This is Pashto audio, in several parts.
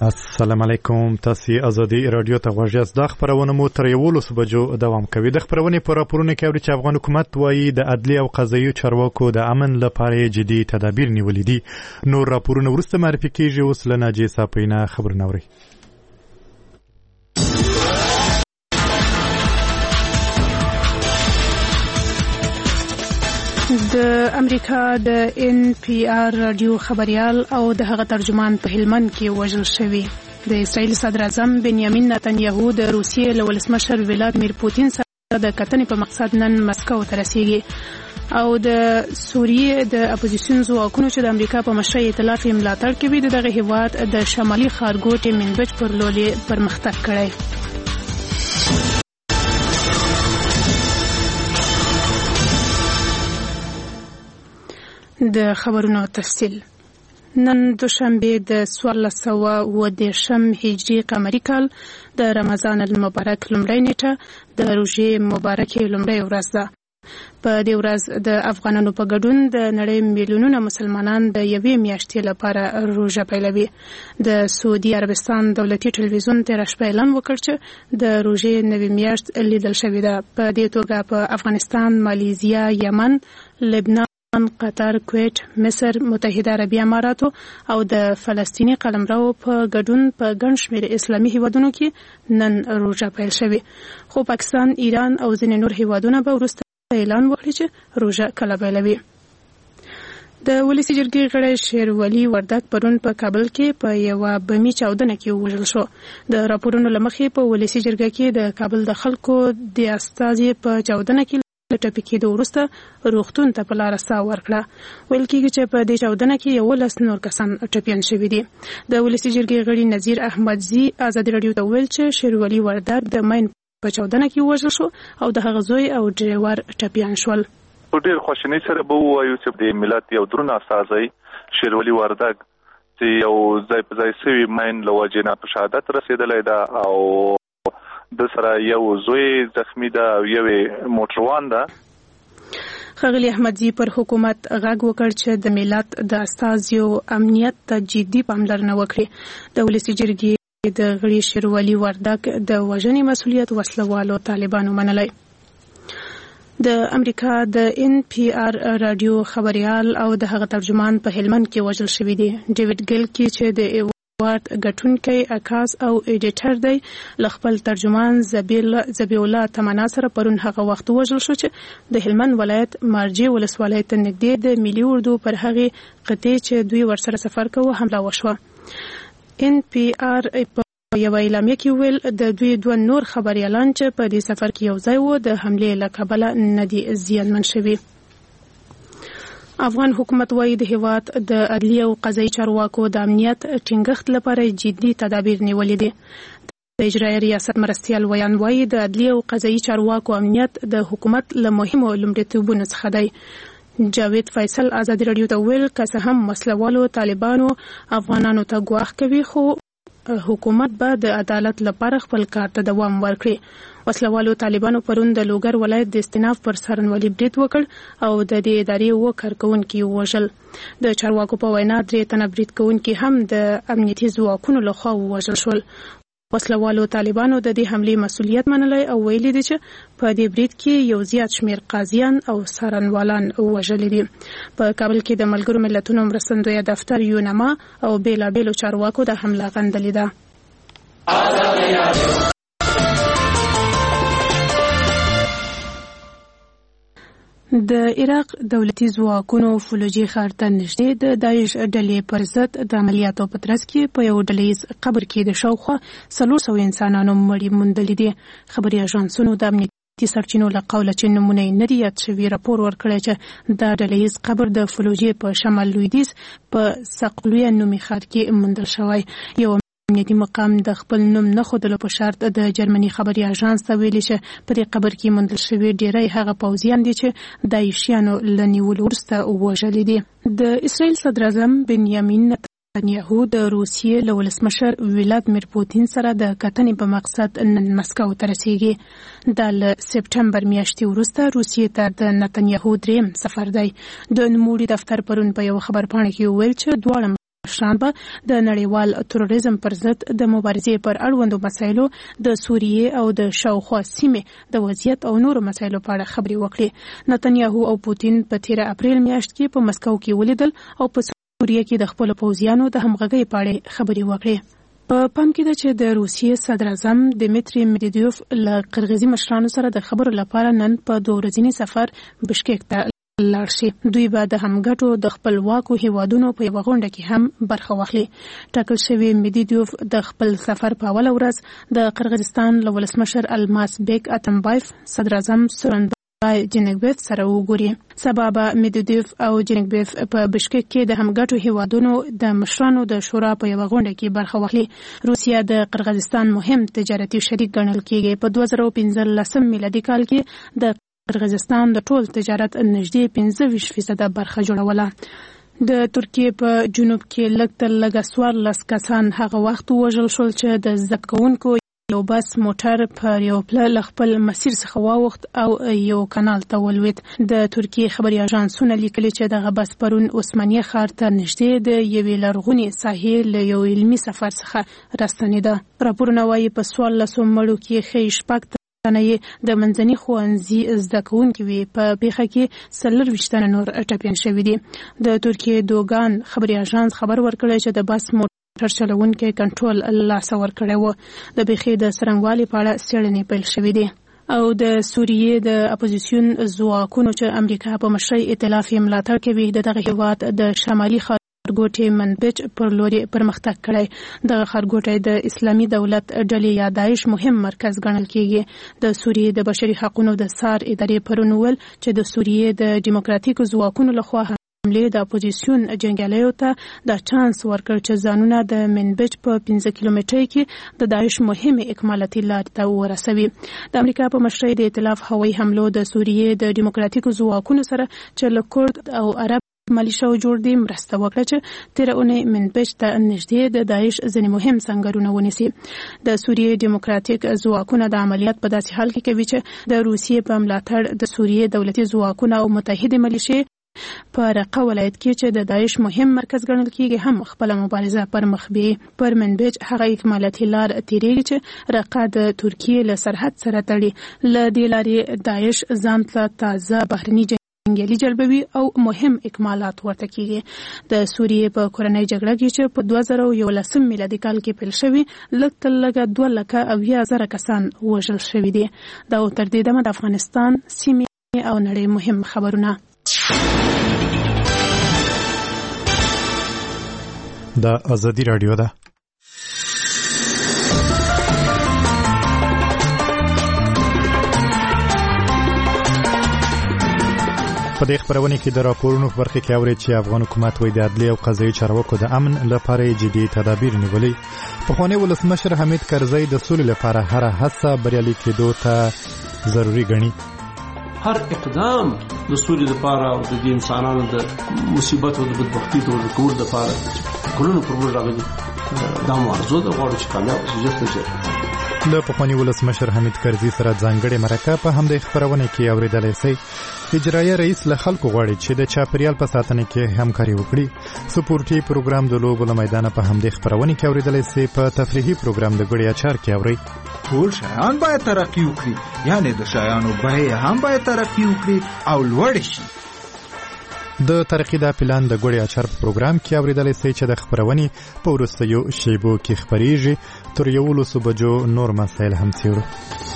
السلام علیکم. تاسو ازادي رادیو ته غوږ یاست. د خبرونه مو تر 11 بجو دوام کوي. د خبرونه په راپورونه کې اوري چې افغان حکومت وايي د عدلي او قضایي چارواکو د امن لپاره جدي تدابیر نیولې دي. نور راپورونه ورسته معرفي کیږي. اوس له ناجی صاحبینا خبرونه اوري. د امریکا د NPR رادیو خبريال او د هغه ترجمان په هلمند کې وژل شوی. د اسرائیل صدر اعظم بنیامین نتنیاهو د روسیې له ولسمشر ولادیمیر پوتین سره د کتنې په مقصد نن مسکو ته رسیږي او د سوریې د اپوزیسیون ځواکونو چې د امریکا په مشرۍ ائتلاف ملاتړ کوي دغه هیواد د شمالي ښارګوټي منبج پر لوري پرمختګ کړی. د خبرونو تفصیل. نن دوشنبه د 1430 هجری قمری کال د رمضان المبارک لومړۍ نیټه د روژې مبارکې لومړۍ ورځ ده. په دې ورځ د افغانانو په ګډون د نړۍ میلیونونه مسلمانان د یوې میاشتې لپاره روژه پیلوي. د سعودي عربستان دولتي ټلویزیون تېره شپه اعلان وکړ چې د روژې نوې میاشت لیدل شوې ده. په دې توګه په افغانستان، مالیزیا، یمن، لبنان، قطر، کویت، مصر، متحده عربي اماراتو او د فلسطینی قلمرو په ګډون په ګڼ شمېر اسلامي هیوادونو کې نن روژه پیل شوې. خو پاکستان، ایران او ځینې نور هیوادونه به وروسته اعلان وکړي چې روژه کله پیلوي. د ولسي جرګې غړی شیرولي وردګ پرون په کابل کې په یوه بمي چاودنه کې ووژل شو. د راپورونو له مخې په ولسي جرګه کې د کابل د خلکو د استازي په چاودنه کې ټپي کېدو وروسته روغتون ته په لاره ساه ورکړه. ویل کېږي چې په دې چاودنه کې 11 نور کسان ټپیان شوي دي. د ولسي جرګې غړي نذیر احمدزي ازادي رادیو ته ویل چې شیرولي وردګ د ماین په چاودنه کې وژل شو او د هغه زوی او ډریور ټپیان شول. په ډېر خوشنۍ سره به ووایو چې د ملت یو درون استازی شیرولي وردګ چې یو ځای په ځای سوي ماین له وجې نه په شهادت رسېدلی ده او د سره یو زوی زخمی ده او یوې موټروان ده. ښاغلي احمدزي پر حکومت غږ وکړ چې د ملت د استازیو امنیت ته جدي پاملرنه وکړي. د ولسي جرګې د غړي شیرولي وردګ د وژنې مسؤلیت وسلوالو طالبانو منلی. د امریکا د NPR رادیو خبريال او د هغه ترجمان په هلمند کې وژل شوی دی. ډیوډ ګیلکی چې د وارد ګټونکی عکاس او ایډیټر دی له خپل ترجمان زبی الله تمنا سره پرون هغه وخت وژل شو چې د هلمند ولایت مارجې ولسوالۍ ته نږدې د ملي اردو پر هغې قطعې چې دوی ورسره سفر کوه حمله وشوه. NPR په یوه اعلامیه کې ویل د دوی 2 نور خبریالان چې په دې سفر کې یو ځای وو د حملې له کبله نه دي زیانمن شوي. افغان حکومت وايي د هیواد د عدلي او قضایي چارواکو د امنیت ټینګښت لپاره جدي تدابیر نیولې دي. د اجرایي ریاست مرستیال ویان وايي د عدلي او قضایي چارواکو امنیت د حکومت له مهمو لومړیتوبونو څخه دی. جاوید فیصل ازادي رادیو ته ویل که څه هم مسلوالو طالبانو افغانانو ته ګواښ کوي خو حکومت به د عدالت لپاره خپل کار ته دوام ورکړي. وسلوالو طالبانو پرون د لوګر ولایت د استیناف پر څارنوالي برید وکړ او د دې ادارې 2 کارکونکي ووژل. د چارواکو په وینا 3 تنه برید کوونکي هم د امنیتي ځواکونو لخوا ووژل شول. وسلوالو طالبانو د دې حملې مسؤلیت منلی او ویلي دي چې په دې برید کې یو زیات شمیر قاضیان او څارنوالان وژلي دي. په کابل کې د ملګرو ملتونو مرستندویه دفتر یونما او بیلابیلو چارواکو د حمله غندلې ده. د عراق دولتي ځواکونو فلوجي ښار ته نږدې د داعش ډلې پر ضد د عملیاتو په ترڅ کې په یو ډلهیز قبر کې د شاوخوا 400 انسانانو مړي موندلي دي. خبري اژانسونو د امنیتي سرچینو له قوله چې نمونه نه دي یاد شوي راپور ورکړی چې دا ډلهیز قبر د فلوجي په شمال لویدیځ په سقلویه نومي ښار کې موندل شوی. یو امنیتي مقام د خپل نوم نه ښودلو په شرط د جرمني خبري اژانس ته ویلي چې په دې قبر کې موندل شوي ډیری هغه پوځیان دي چې داعشیانو له نیولو وروسته ووژلي دي. د اسرائیل صدر اعظم بنیامین نتنیاهو د روسیې له ولسمشر ولادیمیر پوتین سره د کتنې په مقصد نن مسکو ته رسیږي. دا له سپټمبر میاشتې وروسته روسیې ته د نتنیاهو 3م سفر دی. د نوموړي دفتر پرون په یو خبرپاڼه کې وویل چې دواړه مشران به د نړیوال تروریزم پر ضد د مبارزې پر اړوندو مسایلو د سوریې او د شاوخوا سیمې د وضعیت او نورو مسایلو په اړه خبرې وکړي. نتنیاهو او پوتین په 13 اپریل میاشت کې په مسکو کې ولیدل او په سوریې کې د خپل پوځیانو د همغږۍ په اړه خبرې وکړي. په پام کې ده چې د روسیې صدر اعظم دمیتری مدیدیوف له قرغیزي مشرانو سره د خبرو لپاره نن په 2 ورځني سفر بشکیک ته لاړ شي. دوی به د همګټو د خپلواکو هیوادونو په یوه غونډه کې هم برخه واخلي. ټاکل شوی مدیدیوف د خپل سفر په اوله ورځ د قرغیزستان له ولسمشر الماس بیک اتمبایف، صدر اعظم سورنبای جینګبیف سره وګوري. سبا به مدیدیوف او جینګبیف په بشکیک کې د همګټو هیوادونو د مشرانو د شورا په یوه غونډه کې برخه واخلي. روسیه د قرغیزستان مهم تجارتي شریک ګڼل کېږي. په 2015 میلادي کال کې د قرغیزستان د ټول تجارت نږدې 25% برخه جوړوله. د ترکیې په جنوب کې لږ تر لږه 14 کسان هغه وخت وژل شول چې د زده کوونکو یو بس موټر پر یو پل خپل مسیر څخه واوښت او یو کانال ته ولوېد. د ترکیې خبري اژانسونه لیکلي چې دغه بس پرون عثمانیه ښار ته نږدې د یوې لرغونې ساحې له یو علمي سفر څخه راستنېده. راپورونه وایي په 14 مړو کې ښیي 6 د منځني ښوونځي زده کوونکي وي. په پیښه کې 24 نور ټپیان شوي دي. د ترکیې دوګان خبري اژانس خبر ورکړی چې د بس موټر چلوونکی کنټرول لاسه ورکړی و. د پیښې د څرنګوالي په اړه څېړنې پیل شوې دي. او د سوریې د اپوزیسیون ځواکونو چې امریکا په مشرۍ ائتلاف یې ملاتړ کوي د دغه هیواد د شمالي خارګوټي منبج پر لوري پرمختګ کړی. دغه خارګوټی د اسلامي دولت ډلې یا داعش مهم مرکز ګڼل کیږي. د سوریې د بشري حقوقو د سار ادارې پرون ویل چې د سوریې د دیموکراتیکو ځواکونو لخوا حملې د اپوزیسیون جنګیالیو ته د چانس ورکړ چې ځانونه د منبج په 15 کیلومترۍ کې د داعش مهمې اکمالاتي لارې ته ورسوي. د امریکا په مشرۍ د ائتلاف هوایي حملو د سوریې د دیموکراتیکو ځواکونو سره چې له کورد او عرب ملیشو جوړ دي مرسته وکړه چې تیر اونۍ منبج ته نږدې د داعش ځینې مهم سنگرونه ونیسي. د سوریې دیموکراتیک ځواکونه د عملیات په داسې حال کې کوي چې د روسیې په ملاتړ د سوریې دولتي ځواکونه او متحده ملیشې په رقه ولایت کې چې د داعش مهم مرکز ګڼل کېږي هم خپل مبارزه پر مخ بیي. پر منبج هغه اکمالاتي لار تیریږي چې رقه د ترکیې له سرحد سره تړي. له دې لارې داعش ځان ته تازه بهرني جنګیالي جلبوي او مهم اکمالات ورته کیږي. د سوریې په کورنۍ جګړه کې چې په 2011 میلادي کال کې پیل شوی لږ تر لږه 2,80,000 کسان وژل شوي دي. دا تر دې دمه د افغانستان سیمې او نړۍ مهم خبرونه. د ازادي رادیو ده. په دې خبرونه کې د راپورونو په برخه کې اوري چې افغان حکومت وایي د عدلي او قضایي چارواکو د امن لپاره جدي تدابیر نیولي. پخوانی ولسمشر حمید کرزی د سولې لپاره هر هڅه بریالي کېدو ته ضروري ګڼي. هر اقدام د سولې لپاره او د انسانانو د مصیبت او د بدبختی د ورکول لپاره کلونو پر موږ راغلي دا موضوع د غوړو چې کامیاب شي. له پخوانی ولسمشر حمید کرزی سره ځانګړې مرکه په همدې خبرونه کې اوریدلای شي. اجرایي رئیس له خلکو غواړي چې د چاپیریال په ساتنه کې همکاري وکړي. سپورتي پروګرام د لوبو له میدان په همدې خبرونه کې اوریدلای شي. په تفریحي پروګرام د ګړیا چار کې اوري. ټول شایان باید ترقی وکړي، یعنی د شایانو بیه هم باید ترقی وکړي او لوړ شي. د ترقی دا پلان د ګړیا چار په پروګرام کې اوریدلای شي چې د خبرونه په وروستیو شیبو کې خبريږي. تر 11 بجو نور مسایل هم څیړو.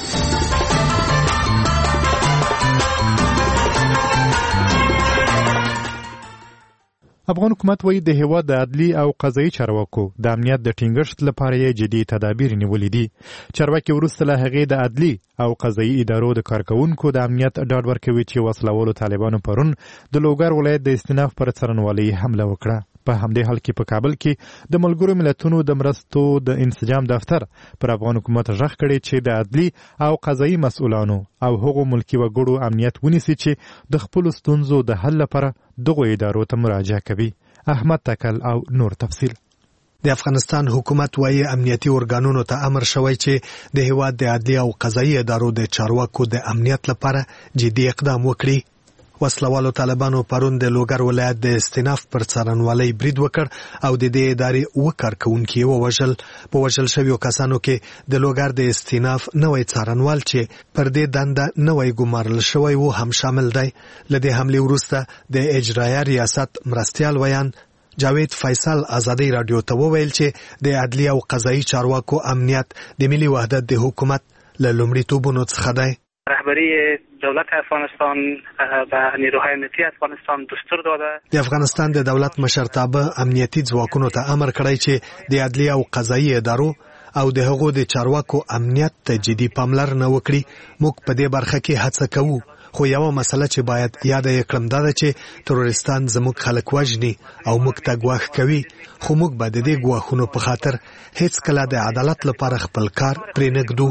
افغان حکومت وایي د هیواد د عدلي او قضایي چارواکو د امنیت د ټینګښت لپاره یې جدي تدابیر نیولې دي. چارواکي وروسته له هغې د عدلي او قضایي ادارو د کارکونکو د امنیت ډاډ ورکوي چې وسلوالو طالبانو پرون د لوګر ولایت د استیناف پر څرنوالي حمله وکړه. په همدې حال کې په کابل کې د ملګرو ملتونو د مرستو د انسجام دفتر پر افغان حکومت غږ کړی چې د عدلي او قضایي مسؤلانو او هغو ملکی وګړو امنیت ونیسي چې د خپل ستونزو د حل لپاره دغه ادارو ته مراجعه کوي. احمد تکل او نور تفصیل. د افغانستان حکومت وايي امنیتي ارګانونو ته امر شوی چې د هیواد د عدلي او قضایي ادارو د چارواکو د امنیت لپاره جدي اقدام وکړي. وسلوالو طالبانو پرون د لوګر ولایت د استیناف پر څارنوالۍ برید وکړ او د دې ادارې وکارکونکي ووژل. په وژل شویو کسانو کې د لوګر د استیناف نوی څارنوال چې پر دې دنده نوی ګمارل شوی و هم شامل دی. له دې حملې وروسته د اجرایه ریاست مرستیال ویان جاوید فیصل ازادي رادیو ته وویل چې د عدلیه او قضایي چارواکو امنیت د ملي وحدت د حکومت له لومړیتوبونو څخه دی. رهبری دولت افغانستان و نیروهای امنیتی افغانستان دستور داده. د افغانستان د دولت مشرتابه امنیتي ځواکونو ته امر کړی چې د عدلیه او قضایي ادارو او د هغو د چارواکو امنیت ته جدي پاملرنه وکړي. موږ په دې برخه کې هڅه کوو، خو یوه مسله چې باید یاد یې کړم دا ده چې تروریستان زموږ خلک وژني او موږ ته ګواښ کوي، خو موږ به د دې ګواښونو په خاطر هیڅ کله د عدالت لپاره خپل کار پرې نږدو.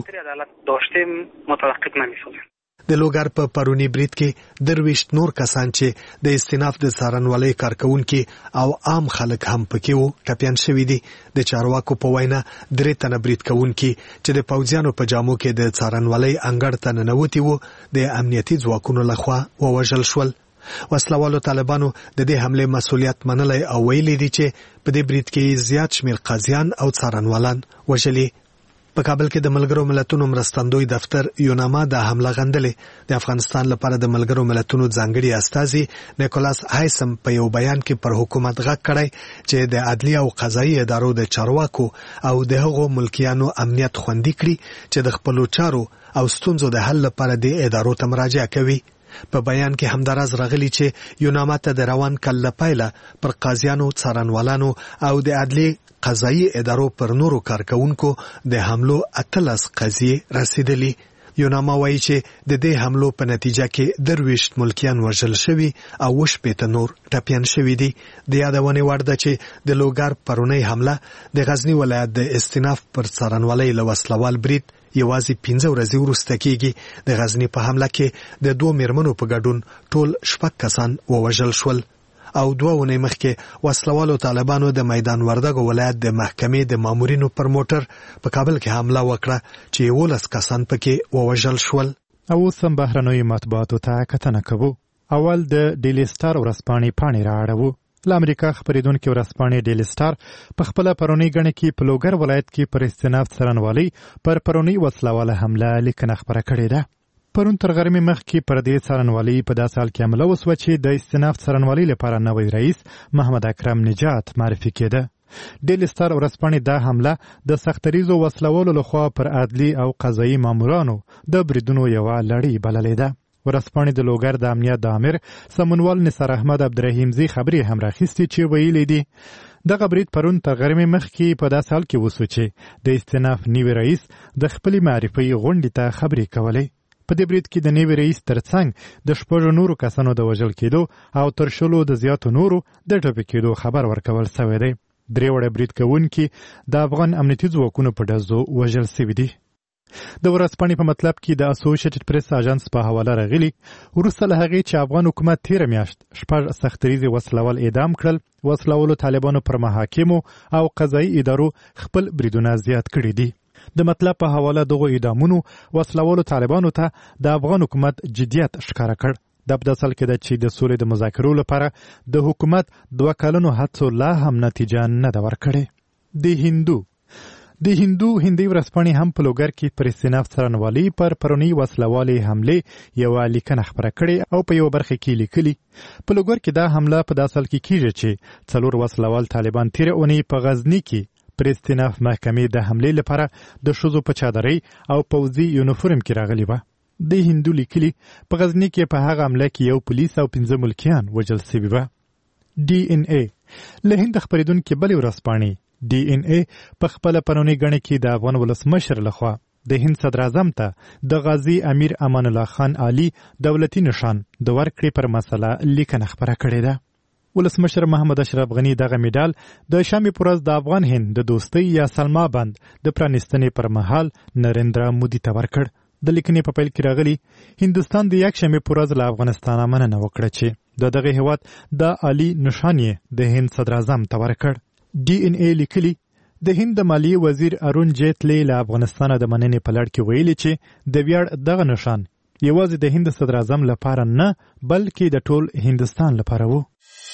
د لوګر په پرونی برید کې 23 نور کسان چې د استیناف د څارنوالۍ کارکونکي او عام خلک هم پکې وو ټپیان شوي دي. د چارواکو په وینا 3 تنه برید کوونکي چې د پوځیانو په جامو کې د څارنوالۍ انګړ ته ننوتي وو د امنیتي ځواکونو لخوا ووژل شول. وسلوالو طالبانو د دې حملې مسؤلیت منلی او ویلي دي چې په دې برید کې زیات شمیر قاضیان او څارنوالان وژلي. په کابل کې د ملګرو ملتونو مرستندوی دفتر یوناما د حمله غندلې. د افغانستان لپاره د ملګرو ملتونو ځانګړي استازي نیکولاس هایسم په یو بیان کې پر حکومت غږ کړی چې د عدلیه او قضایي ادارو د چارواکو او د هغو ملکیانو امنیت خوندي کړي چې د خپلو چارو او ستونزو د حل لپاره د ادارو ته مراجعه کوي. په بیان کې همداراز راغلی چې یوناما ته د روان کال له پیله پر قاضیانو، څارنوالانو او د عدلیه قضایي ادارو پر نورو کارکونکو د حملو 18 قضیې رسیدلي. یوناما وایي چې د دې حملو په نتیجه کې 23 ملکیان وژل شوي او 18 نور ټپیان شوي دي. د یادونې وړ ده چې د لوګر پرونی حمله د غزنی ولایت د استیناف پر څارنوالۍ له وسلوال برید یوازې 15 ورځې وروسته کېږي. د غزنی په حمله کې د 2 میرمنو په ګډون ټول 6 کسان ووژل شول او 2 ونې مخکې وسلوالو طالبانو د میدان وردګو ولایت د محکمې د مامورینو پر موټر په کابل کې حمله وکړه چې 11 کسان پکې ووژل شول. او سم بهرنوي مطبوعاتو ته کتنه کوو. اول د ډیلی سټار ورځپاڼې پاڼې رااړوو. له امریکا خپرېدونکې ورځپاڼې ډیلی سټار په خپله پرونی ګڼه کې په لوګر ولایت کې پر استیناف څارنوالۍ پر پرونی وسلواله حمله لیکنه خپره کړې ده. پرون تر غرمې مخکې پر دې څارنوالۍ په داسې حال کې حمله وسوه چې د استیناف څارنوالۍ لپاره نوی رئیس محمد اکرم نجات معرفي کېده. ډیلی سټار ورځپاڼې دا حمله د سختریزو وسلوالو لخوا پر عدلي او قضایي مامورانو د بریدونو یوه لړۍ بللې ده. ورځپاڼې د لوګر د امنیت د امیر سمونوال نثار احمد عبدالرحیمزي خبرې هم راخیستې چې ویلي دي دغه برید پرون تر غرمې مخکې په داسې حال کې وسو چې د استیناف نوي رئیس د خپلې معرفي غونډې ته خبرې کولې. په دې برید کې د نوي رئیس ترڅنګ د 6 نورو کسانو د وژل کېدو او تر 10 د زیاتو نورو د ټپي کېدو خبر ورکول شوی دی. 3 وړه برید کوونکي د افغان امنیتي ځواکونو په ډزو وژل شوي دي. د ورځپاڼې په مطلب کې د اسوسییټډ پریس اژانس په حواله راغلي وروسته له هغې چې افغان حکومت تیره میاشت 6 سختریزې وسلوال اعدام کړل، وسلوالو طالبانو پر محاکمو او قضایي ادارو خپل بریدونه زیات کړي دي. د مطلب په حواله دغو اعدامونو وسلوالو طالبانو ته د افغان حکومت جدیت ښکاره کړ. د په داسې حال کې ده چې د سولې د مذاکرو لپاره د حکومت 2 کلونو هڅو لا هم نتیجه نه ده ورکړې. د هندي ورځپاڼې هم په لوګر کې پر استیناف څارنوالۍ پر پرونی وسلوالې حملې یوه لیکنه خپره کړې او په یوه برخه کې لیکلي په لوګر کې دا حمله په داسې حال کې کېږي چې 4 وسلوال طالبان تېره اونۍ په غزني کې پر استیناف محکمې د حملې لپاره د ښځو په چادرۍ او پوځي یونیفورم کې راغلي وه. د هندو لیکلي په غزني کې په هغه حمله کې 1 پولیس او 15 ملکیان وژل شوي وه. DNA له هند خپرېدونکې بلې ورځپاڼې DNA په خپله پرونی ګڼه کې د افغان ولسمشر لخوا د هند صدر اعظم ته د غازي امیر امان الله خان عالي دولتي نشان د ورکړې پر مسله لیکنه خپره کړې ده. ولسمشر محمد اشرف غني دغه میډال د شامي پرز د افغان هند د دوستۍ یا سلما بند د پرانیستنې پر مهال نریندرا مودي ته ورکړ. د لیکنې په پیل کې راغلي هندستان د یک شامي پرز له افغانستان مننه وکړه چې دغه هیواد د عالي نشان د هند صدر اعظم ته ورکړ. DNA لیکلي د هند د مالیې وزیر ارون جیتلی له افغانستان د مننې په لړ کې ویلي چې د ویاړ دغه نشان یوازې د هند صدر اعظم لپاره نه بلکې د ټول هندستان لپاره و.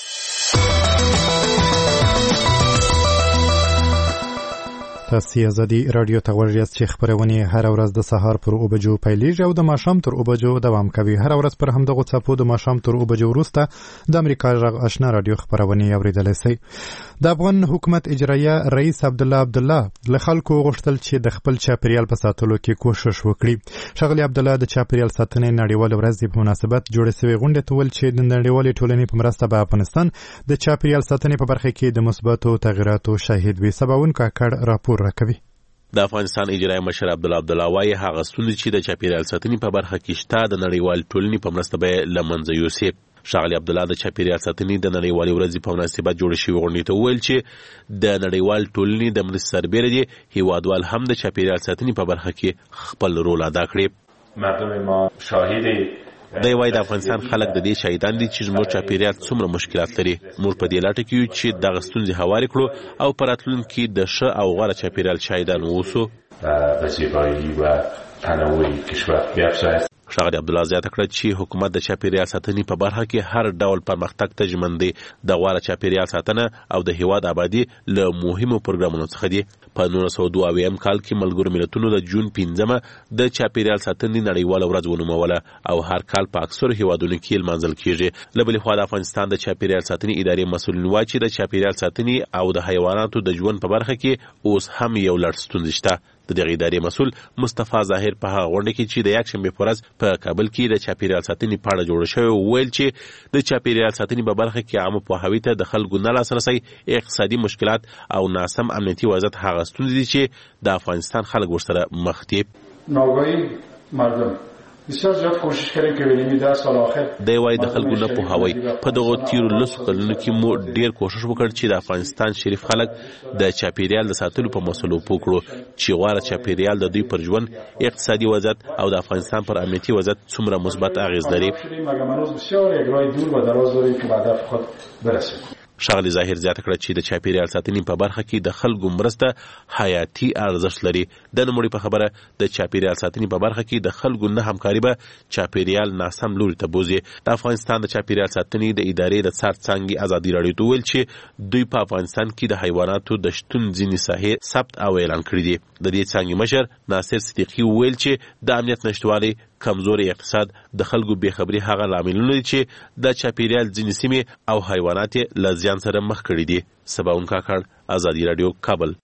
تاسو ازادي رادیو ته غوږ یاست چې خبرونه هر ورځ د سهار پر 9 بجو پیلېږي او د ماښام تر 9 بجو دوام کوي. هر ورځ پر همدغه څپو د ماښام تر 9 بجو وروسته د امریکا غږ آشنا رادیو خبرونه اوریدلای شئ. د افغان حکومت اجرایه رئیس عبدالله له خلکو غوښتل چې د خپل چاپیریال په ساتلو کې کوشش وکړي. ښاغلي عبدالله د چاپیریال ساتنې نړیوال ورځ په مناسبت جوړه شوې غونډه ته ویل چې د نړیوالې ټولنې په مرسته به افغانستان د چاپیریال ساتنې په برخه کې د مثبتو تغیراتو شاهد وي. سباون کاکړ راپور راکوي. د افغانستان اجرایه مشر عبدالله وايي هغه ستونزې چې د چاپیریال ساتنې په برخه کې شته د نړیوال ټولنې په مرسته به له منځه یوسي. ښاغلي عبدالله د چاپیریال ساتنې د نړیوالې ورځې په مناسبت جوړه شوې غونډې ته وویل چې د نړیوال ټولنې د مرستې سربېره دي هیوادوال هم د چاپیریال ساتنې په برخه کې خپل رول ادا کړي. مردم ما شاهد دی وايي د افغانستان خلک د دې شاهدان دي چې زموږ چاپیریال څومره مشکلات لري. موږ په دې لټه کې یو چې دغه ستونزې هوارې کړو او په راتلونکي کې د ښه او غوره چاپیریال شاهدان واوسو. به زیبایی و تنوع کشور بیافزاید. ښاغلي عبدالله زیاته کړه چې حکومت د چاپیریال ساتنې په برخه کې هر ډول پرمختګ ته ژمن دی. د غوره چاپیریال ساتنه او د هیواد آبادی له مهمو پروګرامونو څخه دي. په 1922 کال کې ملګرو ملتونو د جون 15 د چاپیریال ساتنې نړیواله ورځ ونوموله او هر کال په اکثر هیوادونو کې لمانځل کیږي. له بلې خوا د افغانستان د چاپیریال ساتنې ادارې مسؤلین وايي چې د چاپیریال ساتنې او د حیواناتو د ژوند په برخه کې اوس هم یو لړ ستونزې شته. د دغه ادارې مسؤل مصطفی ظاهر په هغه غونډه کې چې د یکشنبه په ورځ په کابل کې د چاپیریال ساتنې په اړه جوړه شوې ویل چې د چاپیریال ساتنې په برخه کې عامه پوهاوي ته د خلکو نه لاسرسی، اقتصادي مشکلات او ناسم امنیتي وضعیت هغه ستونزې دي چې د افغانستان خلک ورسره مخ دي. ناگهانی مردم بسیار زیاد کوشش کردیم که بدیم 10 سال آخر دی وايي د خلکو نه پوهاوی په دغه تیرو لسو کلونو کې مو ډیر کوشش وکړ چې د افغانستان شریف خلک د چاپیریال د ساتلو په مسلو پوه کړو چې غوره چاپیریال د دوی پر ژوند، اقتصادي وضعیت او د افغانستان پر امنیتي وضعیت څومره مثبت اغیز لري. مګر هنوز بسیار یک راه دور و دراز داریم که به هدف خود برسیم. ښاغلي ظاهر زیاته کړه چې د چاپیریال ساتنې په برخه کې د خلکو مرسته حیاتي ارزښت لري. د نوموړي په خبره د چاپیریال ساتنې په برخه کې د خلکو نه همکاري به چاپیریال ناسم لوري ته بوزي. د افغانستان د چاپیریال ساتنې د ادارې د څار څانګې ازادي راډیو ته ویل چې دوی په افغانستان کې د حیواناتو د شتون ځینې ساحې ثبت او اعلان کړي دي. د دې څانګې مشر ناصر صدیقي ویل چې د امنیت نشتوالي، کمزوري اقتصاد، د خلکو بېخبري هغه لاملونه دي چې د چاپیریال ځینې سیمې او حیوانات له زیان سره مخ کړي دي. سباون کاکړ، ازادي رادیو، کابل.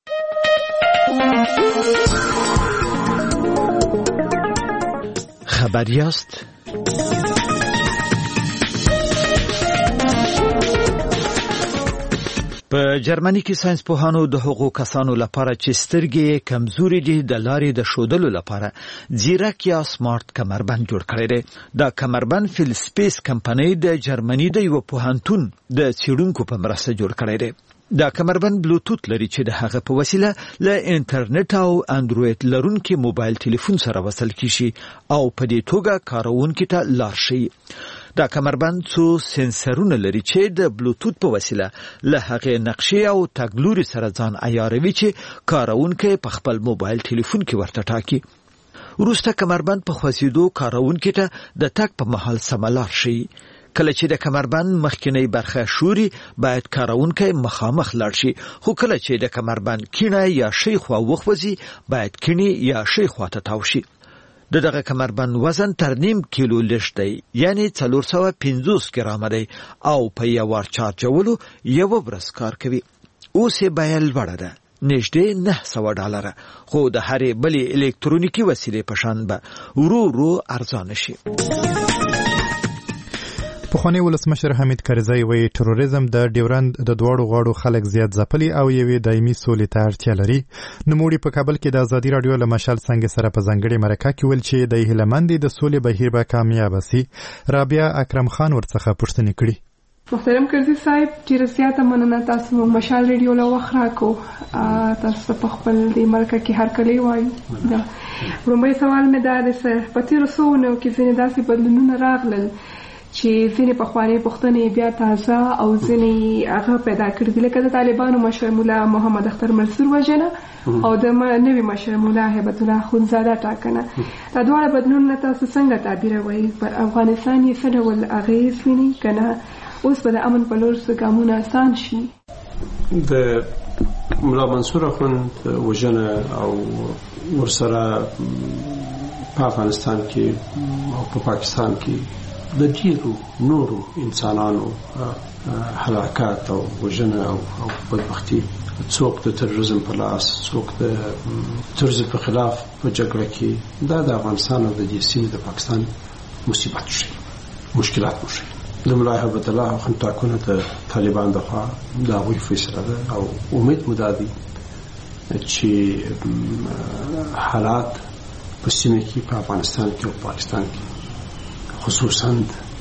خبریاست. په جرمني کې ساينس پوهانو د هغو کسانو لپاره چې سترګې کمزوري دي د لارې د ښودلو لپاره ځیرک یا سمارټ کمربند جوړ کړی دی. دا کمربند فیل سپیس کمپنۍ د جرمني د یو پوهنتون د څېړونکو په مرسته جوړ کړی دی. دا کمربند بلوتوت لري چې د هغه په وسیله له انټرنیټ او اندروید لرونکي موبایل ټلیفون سره وصل کیږي او په دې توګه کاروونکي ته لار ښیي. دا کمربند څو سنسرونه لري چې د بلوتوت په وسیله له هغې نقشې او تګلوري سره ځان عیاروي چې کاروونکی په خپل موبایل ټلیفون کې ورته ټاکي. وروسته کمربند په خوځېدو کاروونکي ته د تګ په مهال سمه لار ښیي. کله چې د کمربند مخکینی برخه شوري باید کاروونکی مخامخ لاړ شي، خو کله چې د کمربند کیڼه یا ښی خوا وخوځي باید کیڼې یا ښی خوا ته تاو شي. دغه کمربند وزن تر نیم کیلو لږ دی، یعنی 450 ګرامه دی او په یو وار چارجولو یو ورځ کار کوي. اوس یې بیه لوړه ده، نږدې $900، خو د هرې بلې الکترونیکي وسیلې په شان به ورو ورو ارزانه شي. پخوانی ولسمشر حمید کرزی وایي تروریزم د ډیورند د دواړو غاړو خلک زیات ځپلي او یوې دایمي سولې ته اړتیا لري. نوموړي په کابل کې د ازادي راډیو له مشال څنګه سره په ځانګړې مرکه کې ویل چې د هیلهمند د سولې بهیر به کامیاب شي. رابعه اکرم خان ورڅخه پوښتنه کړې. محترم کرزی صاحب، ډیره زیاته مننه تاسو مشال ریډیو له وخت راکو. تاسو په خپل د مرکه کې هر کلی وایي. لومړی سوال مې دا دی، په تیرو څو کې ځینې داسې بدلونونه راغلل چې ځینې پخوانۍ پوښتنې بیا تازه او ځینې هغه پیدا کړي دي، لکه د طالبانو مشر مولا محمد اختر منصور وژنه او د نوي مشر مولا هیبت الله اخونزاده ټاکنه دا دواړه بدلونونه تاسو څنګه تعبیروئ؟ پر افغانستان یې څه ډول اغېز ویني که نه اوس به د امن په لور څه ګامونه آسان شي؟ د ملا منصور اخوند وژنه او ورسره په افغانستان کې او په پاکستان کې د ډیرو نورو انسانانو هلاکت او وژنه او بدبختي، څوک د تروریزم په لاس، څوک د تروریزم په خلاف په جګړه کې، دا د افغانستان او د دې سیمې د پاکستان مصیبت شي، مشکلات شي. د ملا هیبت الله اخوند ټاکنه د طالبان دغه د هغوی فیصله ده او امید مو دا دی چې حالات په سیمه کې په افغانستان کې او پاکستان کې خصوصا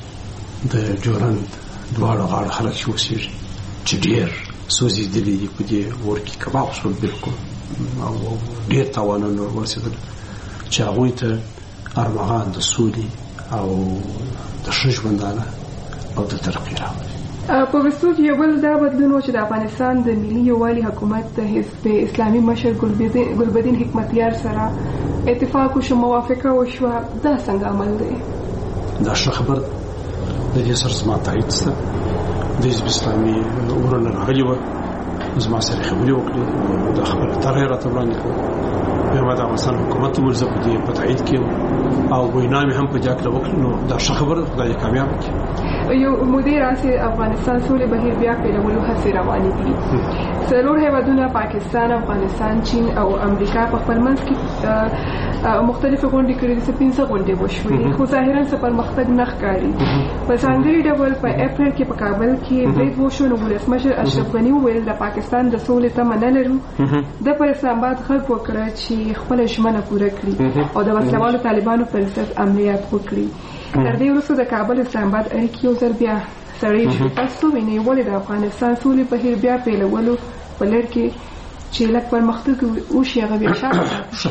د جورند دواړو غاړو خلک چې اوسېږي چې ډېر سوځېدلي دي په دې اور کې کباب شول بالکل او ډېر تاوانونه ورسېدل چې هغوی ته ارمغان د سولې او د ښه ژوندانه او د ترقي راوړي. په وروستو کې یو بل دا بدلون و چې د افغانستان د ملي یووالي حکومت د حزب اسلامي مشر ګلبدین حکمتیار سره اتفاق وشو، موافقه وشوه. دا څنګه عمل دی؟ دا ښه خبر ده. د دې سره زما تایید شته. د حزب اسلامي ورونه راغلي وه، زما سره خبرې وکړې، دا خبره طرح یې راته وړاندې کړه. بیا ما د افغانستان حکومت وویل زه په دې په تایید کې یم او وینا مې هم په دې هکله وکړه. نو دا ښه خبره ده، خدای دې کامیابه کړي. یو مدیر راسي افغانستان سولې بهیر بیا پیلولو هڅې روانې دي. څلور هیوادونه پاکستان، افغانستان، چین او امریکا په خپل منځ کې مختلفې غونډې کړې دي. 15 غونډې وشوې، خو ظاهرا څه پرمختګ نه ښکاري. په ځانګړي ډول په اپریل کې په کابل کې برید وشو، نو ولسمشر اشرف غني وویل د پاکستان د سولې تمه نه لرو. د پر اسلام آباد غږ وکړه چې خپله ژمنه پوره کړي او د وسلوالو طالبانو پر ضد عملیات وکړي. تر دې وروسته د کابل اسلام آباد اړیکې یو ځل بیا سړې شوې. تاسو وینئ ولې د افغانستان سولې بهیر بیا پیلولو په لړ کې چې لږ پرمختګ وشي هغه بیا شاته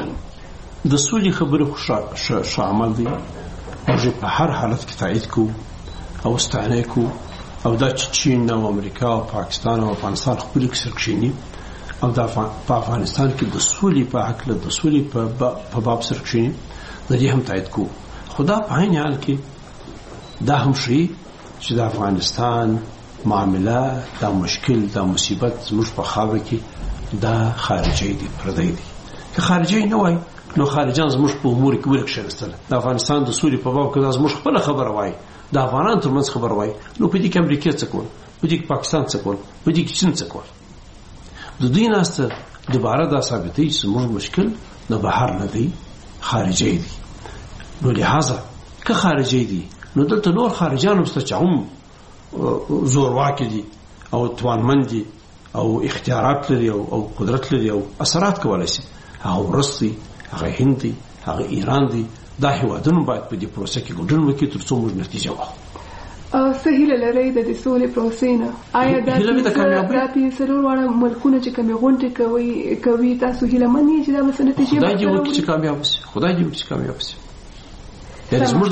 د سولې خبرې خو ښه عمل دی او په هر حالت کې تایید کوو او ستاینه کوو. او دا چې چین او امریکا او پاکستان او افغانستان خپل کې سره کښیني او د افغانستان کې د سولې په حق له د سولې په باب سره کښیني، د دې هم تایید کوو. خدا په عین حال کې دا هم شي چې د افغانستان معامله، دا مشکل، دا مصیبت زموږ په خاوره کې دا خارجي دي، پردی دي. که خارجي نه وای نو خارجان زموږ په امور کې ولې کښېنستل. د افغانستان د سولې په باب کې دا زموږ خپله خبره وای، د افغانانو ترمنځ خبره وای، نو په دې کې امریکا څه کول، په دې کې پاکستان څه کول، په دې کې چین څه کول. د دوی ناسته دوباره دا ثابتوي چې زموږ مشکل د بهر نه دی، خارجي دی. نو لہذا که خارجي دي نو دلته نور خارجان هم چې هم زورواکي دي او توانمند دي او اختیارات لري او قدرت لري او اثرات کولی شي. هغه روس دي، هغه هند دي، هغه ایران دي. دا هیوادونه باید په دې پروسه کې ګډون وکړي تر څو موږ نتیجه واخلو. څه هیله لرئ د دې سولې پروسې نه؟ آیا دا څلور واړه ملکونه چې کومې غونډې کوي تاسو هیله من یې چې دا به څه نتیجې خدای دې وکړي چې کامیاب شي، خدای دې وکړي چې کامیاب شي. یعنې زموږ د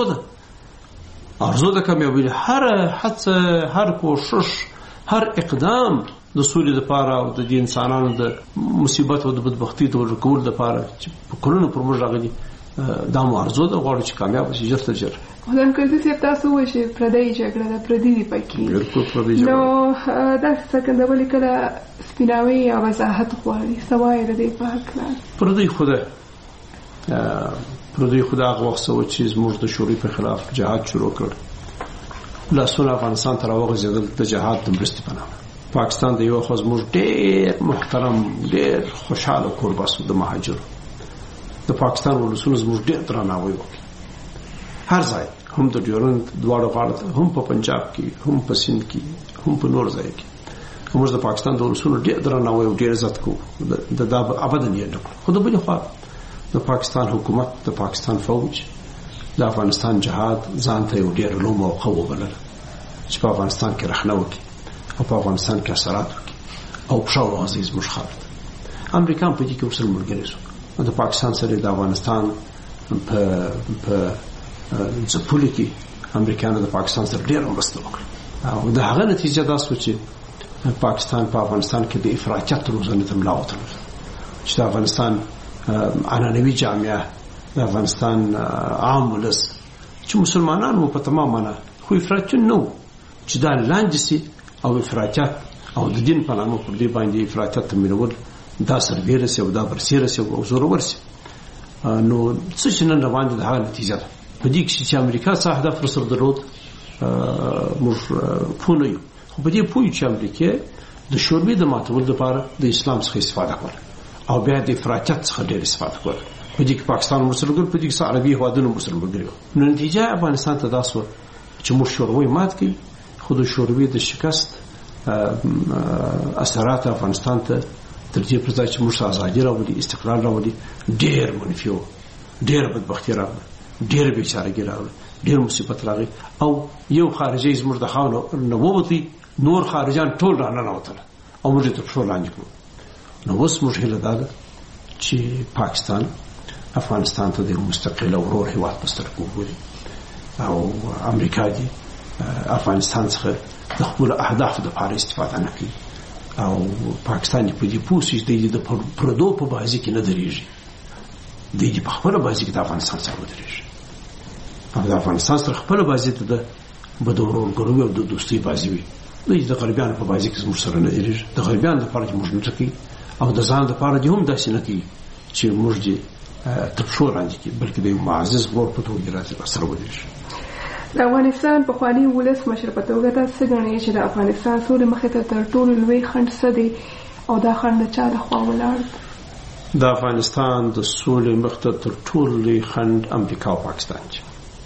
ارزو د کامیابۍ هر هڅه، هر کوشش، هر اقدام د سولې لپاره او د دې انسانانو د مصیبت او د بدبختۍ د ورکولو لپاره چې په کلونو پر موږ راغلي، دا مو ارزو ده. غواړو چې کامیاب شي ژر تر ژر. خدای کرزي صاحب تاسو وایئ چې پردۍ جګړه ده، پردي دي پکې. بالکل پردۍ جګړه. نو داسې څرګنده ولې کله سپیناوی یا وضاحت غواړي؟ څه وایي د دې په هکله؟ پردۍ خو د هغه وخت څه و چې زموږ د شوروي په خلاف جهاد شروع کړ. لاسونه افغانستان ته راوغځېدل د جهاد د مرستې په نامه. پاکستان د یو خوا زموږ ډېر محترم، ډېر خوشحاله کوربس و د مهاجرو. د پاکستان ولسونو زموږ ډېر درناوی وکړ. هر ځای، هم د ډیورند دواړو غاړو ته، هم په پنجاب کې، هم په سند کې، هم په نور ځای کې موږ د پاکستان د ولسونو ډېر درناوی او ډېر عزت کوو. دا ابدا یې نه کړو. خو د بلې خوا د پاکستان حکومت، د پاکستان فوج د افغانستان جهاد ځان ته یو ډېر لوی موقع وبلله چې په افغانستان کې رخنه وکړي او په افغانستان کې اثرات وکړي او پښه وغځوي زموږ خاوره ته. امریکا هم په دې کې ورسره ملګری شو. د پاکستان سره د افغانستان په ځپلو کې امریکایانو د پاکستان سره ډېره مرسته وکړه او د هغه نتیجه دا شوه چې پاکستان په افغانستان کې د افراطیت روزنې ته ملا وتړله چې د افغانستان عنعنوي جامعه د افغانستان عام ولس چې مسلمانان وو په تمام معنا خو افراطیون نو چې دا لاندې سي او افراطیت او د دین په نامه پر دې باندې افراطیت تمرول دا سربېره سي او دا برسېره سي او زورور سي نو څه چې نن روان دي د هغه نتیجه ده په دې کې چې امریکا څه هدف رسول درلود موږ پونه یو خو په دې پوه چې امریکا د شوربې د ماتولو لپاره د اسلام څخه استفاده کوله او بیا د افراطیت څخه ډېر استفاده کوله په دې کې پاکستان مسلمان په دې کې عربي هوادونو مسلمان ګرځي نو نتیجه افغانستان ته داسو چې موږ شوربې مات کړي خو د شوربې د شکست اثرات افغانستان ته تر دې پر ځای چې موږ ازادي راوړي استقرار راوړي ډېر منفي و ډېر بدبختي راوړي ډېر بیچارهګي راوړي ډېر مصیبت راغی او یو خارجي زموږ د خاونو نووتی نور خارجان ټول رانه وتل او موږ ته ټول لاندې کړو نو اوس موږ هیله ده چې پاکستان افغانستان ته د مستقل او ورور هیواد په سترګو وګوري او امریکا دې افغانستان څخه د خپل اهداف لپاره استفاده نه کوي او پاکستان په دې پوسې د پردو په بازي کې نه درېږي د خپل بازي کې د افغانستان سره ودرېږي او د افغانستان سره خپل بازي ته د بدورور ګرو او د دوستي بازي وي د غربیانو په بازي کې موږ سره نه درېږي د غربیانو لپاره موږ نه کوي او د ځان لپاره هم داسې نه کوي چې موږ دې تفشو راځي بلکې د معزز ورور په توګه راځي سره ودرېږي د افغانستان په خواني ولس مشر په توګه تاسو غواړئ چې د افغانستان سولې مخې ته تر ټولو لوی خنډ څه دی او دا خنډ چا د خوا ولاړ د افغانستان د سولې مخې ته تر ټولو لوی خنډ امریکا او پاکستان دي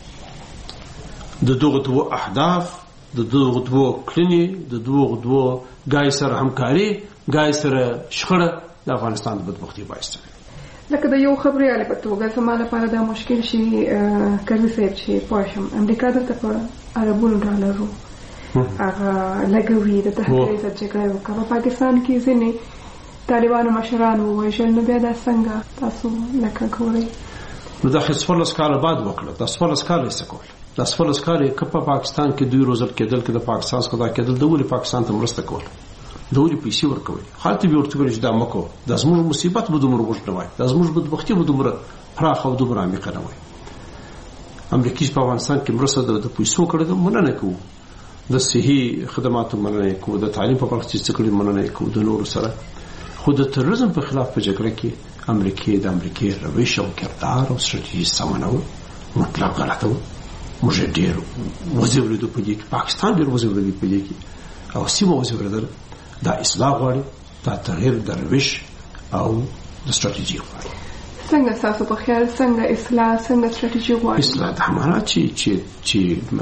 د دغه دوه اهداف د دغه دوه کړنې د دغه دوه ګای سره همکاري ګای سره شخړه د افغانستان د بدبختي باعث ده لکه د یو خبريال په توګه زما لپاره دا مشکل شي کړي صاحب چې پوښم امریکا دلته په عربونو ډالرو هغه لګوي د تحقیق سرچګړې وکړه پاکستان کې ځینې طالبانو مشرانو وایي نو بیا دا څنګه تاسو لکه کوي نو د خصفل اسکاله بعد وکړه د خصفل اسکاله استکول د خصفل اسکاله په پاکستان کې دوی روزل کېدل کې د پاکستان څخه دا کېدل د ولې پاکستان ته مرسته کول دوی پیسې ورکوي حالت به ورته چې دا مکو د زموږ مصیبت به دومره وښته وای د زموږ بدبختی به دومره پراخ او دومره عمیقه نه وای امریکایي په افغانستان کې مرسته د پیسو کړه مننه کوو د صحي خدماتو مننه کوو د تعلیم په برخه کې څه کړي مننه کوو د نور سره خود د تروریزم په خلاف په جګړه کې امریکای روش او کردار او ستراتیژي سمونه مطلق غلطه و موږ ډېر وزیرلو په دې کې پاکستان ډېر وزیرلو په دې کې او سیمه وزیرلو دا اصلاح غواړي دا تغییر د روش او د ستراتیژي غواړي څنګه تاسو په خیال څنګه اصلاح څنګه ستراتیژي غواړي اصلاح د همارا چې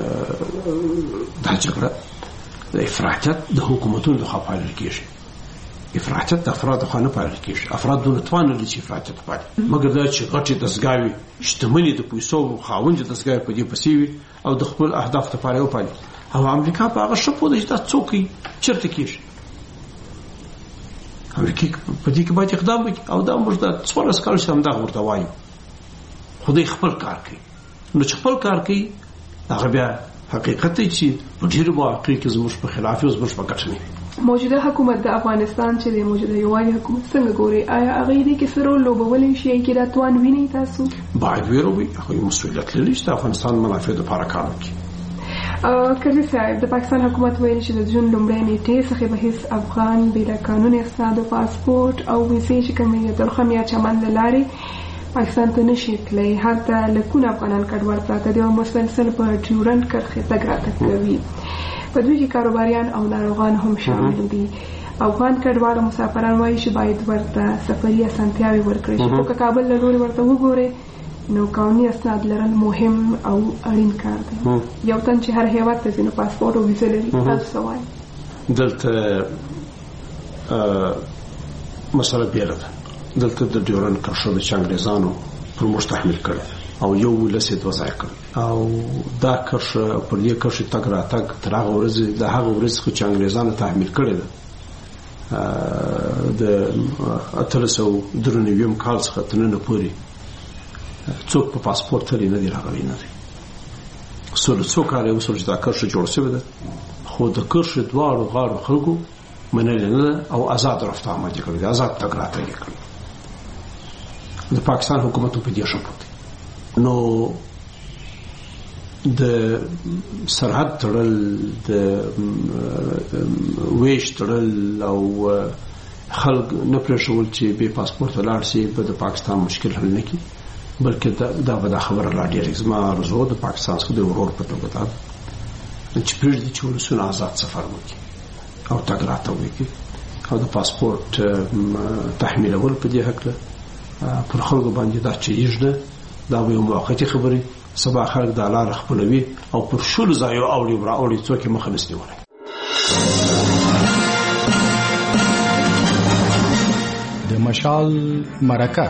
دا جګړه د افراطیت د حکومتونو د خپل کېږي افراطیت د افراد خو نه پاره کېږي افراد دونه توان لري چې افراطیت پاره مګر دا چې غټي دسګاوي شتمنۍ د پیسو خاوند دسګاوي په دې پسې او د خپل اهداف لپاره یو پالي او امریکا په هغه شپو د څوکي چرته کېږي امریکا په دې کې باید اقدام وکړي او دا موږ د څوارلس کال چې هم دا ورته وایو خدای خپل کار کوي نو چې خپل کار کوي هغه بیا حقیقت دی چې په ډېرو مواقعو کې زموږ په خلاف او زموږ په ګټه نه موجوده حکومت د افغانستان چې د موجوده یووالي حکومت څنګه ګوري آیا هغه دې کې سره لوبولې شي کې دا توان ویني تاسو باید ویروي هغه مسؤلیت لري چې د افغانستان منافع لپاره کار وکړي کله چې د پاکستان حکومت ویل چې د جون لومړۍ نیټې څخه به هیڅ افغان بلا قانون اسناد او پاسپورت او ویزې چې کومې د رخمیا چمن لاري پاکستان ته نشي تللی هلته لکونه افغانان کډوال پراته دي او مسلسل په ډیورنډ کرښې تګ راتګ کوي په دوی کې کاروباریان او ناروغان هم شامل دي افغان کډوال مسافران وایي چې باید ورته سفري اسانتیاوي ورکړي شي په کابل له لوري ورته وګوري نو قانوني اسناد لرل مهم او اړین کار دی یو تن چې هر هیواد ته ځي نو پاسپورت او ویزه لري تاسو وایي دلته مسله بیره ده دلته د ډیورنډ کرښه د انګریزانو پر موږ تحمیل کړي او یو ولسې دوزای کړ او دا کرښه پر دې کرښه تګ راتګ تر هغه ورځې د هغه ورځې چې انګریزانو تحمیل کړي ده د 1893 کال څخه تر نن پورې څوک په پاسپورت لري نه دی راغلی نه دی څو کال یې وسول چې دا کرښه جوړ شوې ده خو د کرښې دواړو غاړو خلکو منل نه او آزاد رفتار ماته کړی آزاد تګ راتګ کړی د پاکستان حکومت په دې شپه نو د سرحد تړل د ویش تړل او خلک نه پرېښول چې بې پاسپورټ لاړ شي په د پاکستان مشکل حل نه کړي بلکې دا به دا خبره لا ډېره زما ارزو د پاکستان څخه د ورور په توګه ده چې پرېږدي چې ولسونه آزاد سفر وکړي او تګ راتګ وکړي او د پاسپورټ تحمیلول په دې هکله پر خلکو باندې دا چیږده دا به یو موقتي خبرې سبا خلک د لار خپلوي او پر شلو ځایو اوړي راوړي څوک یې مخه نشي نیولی د مشال مرکه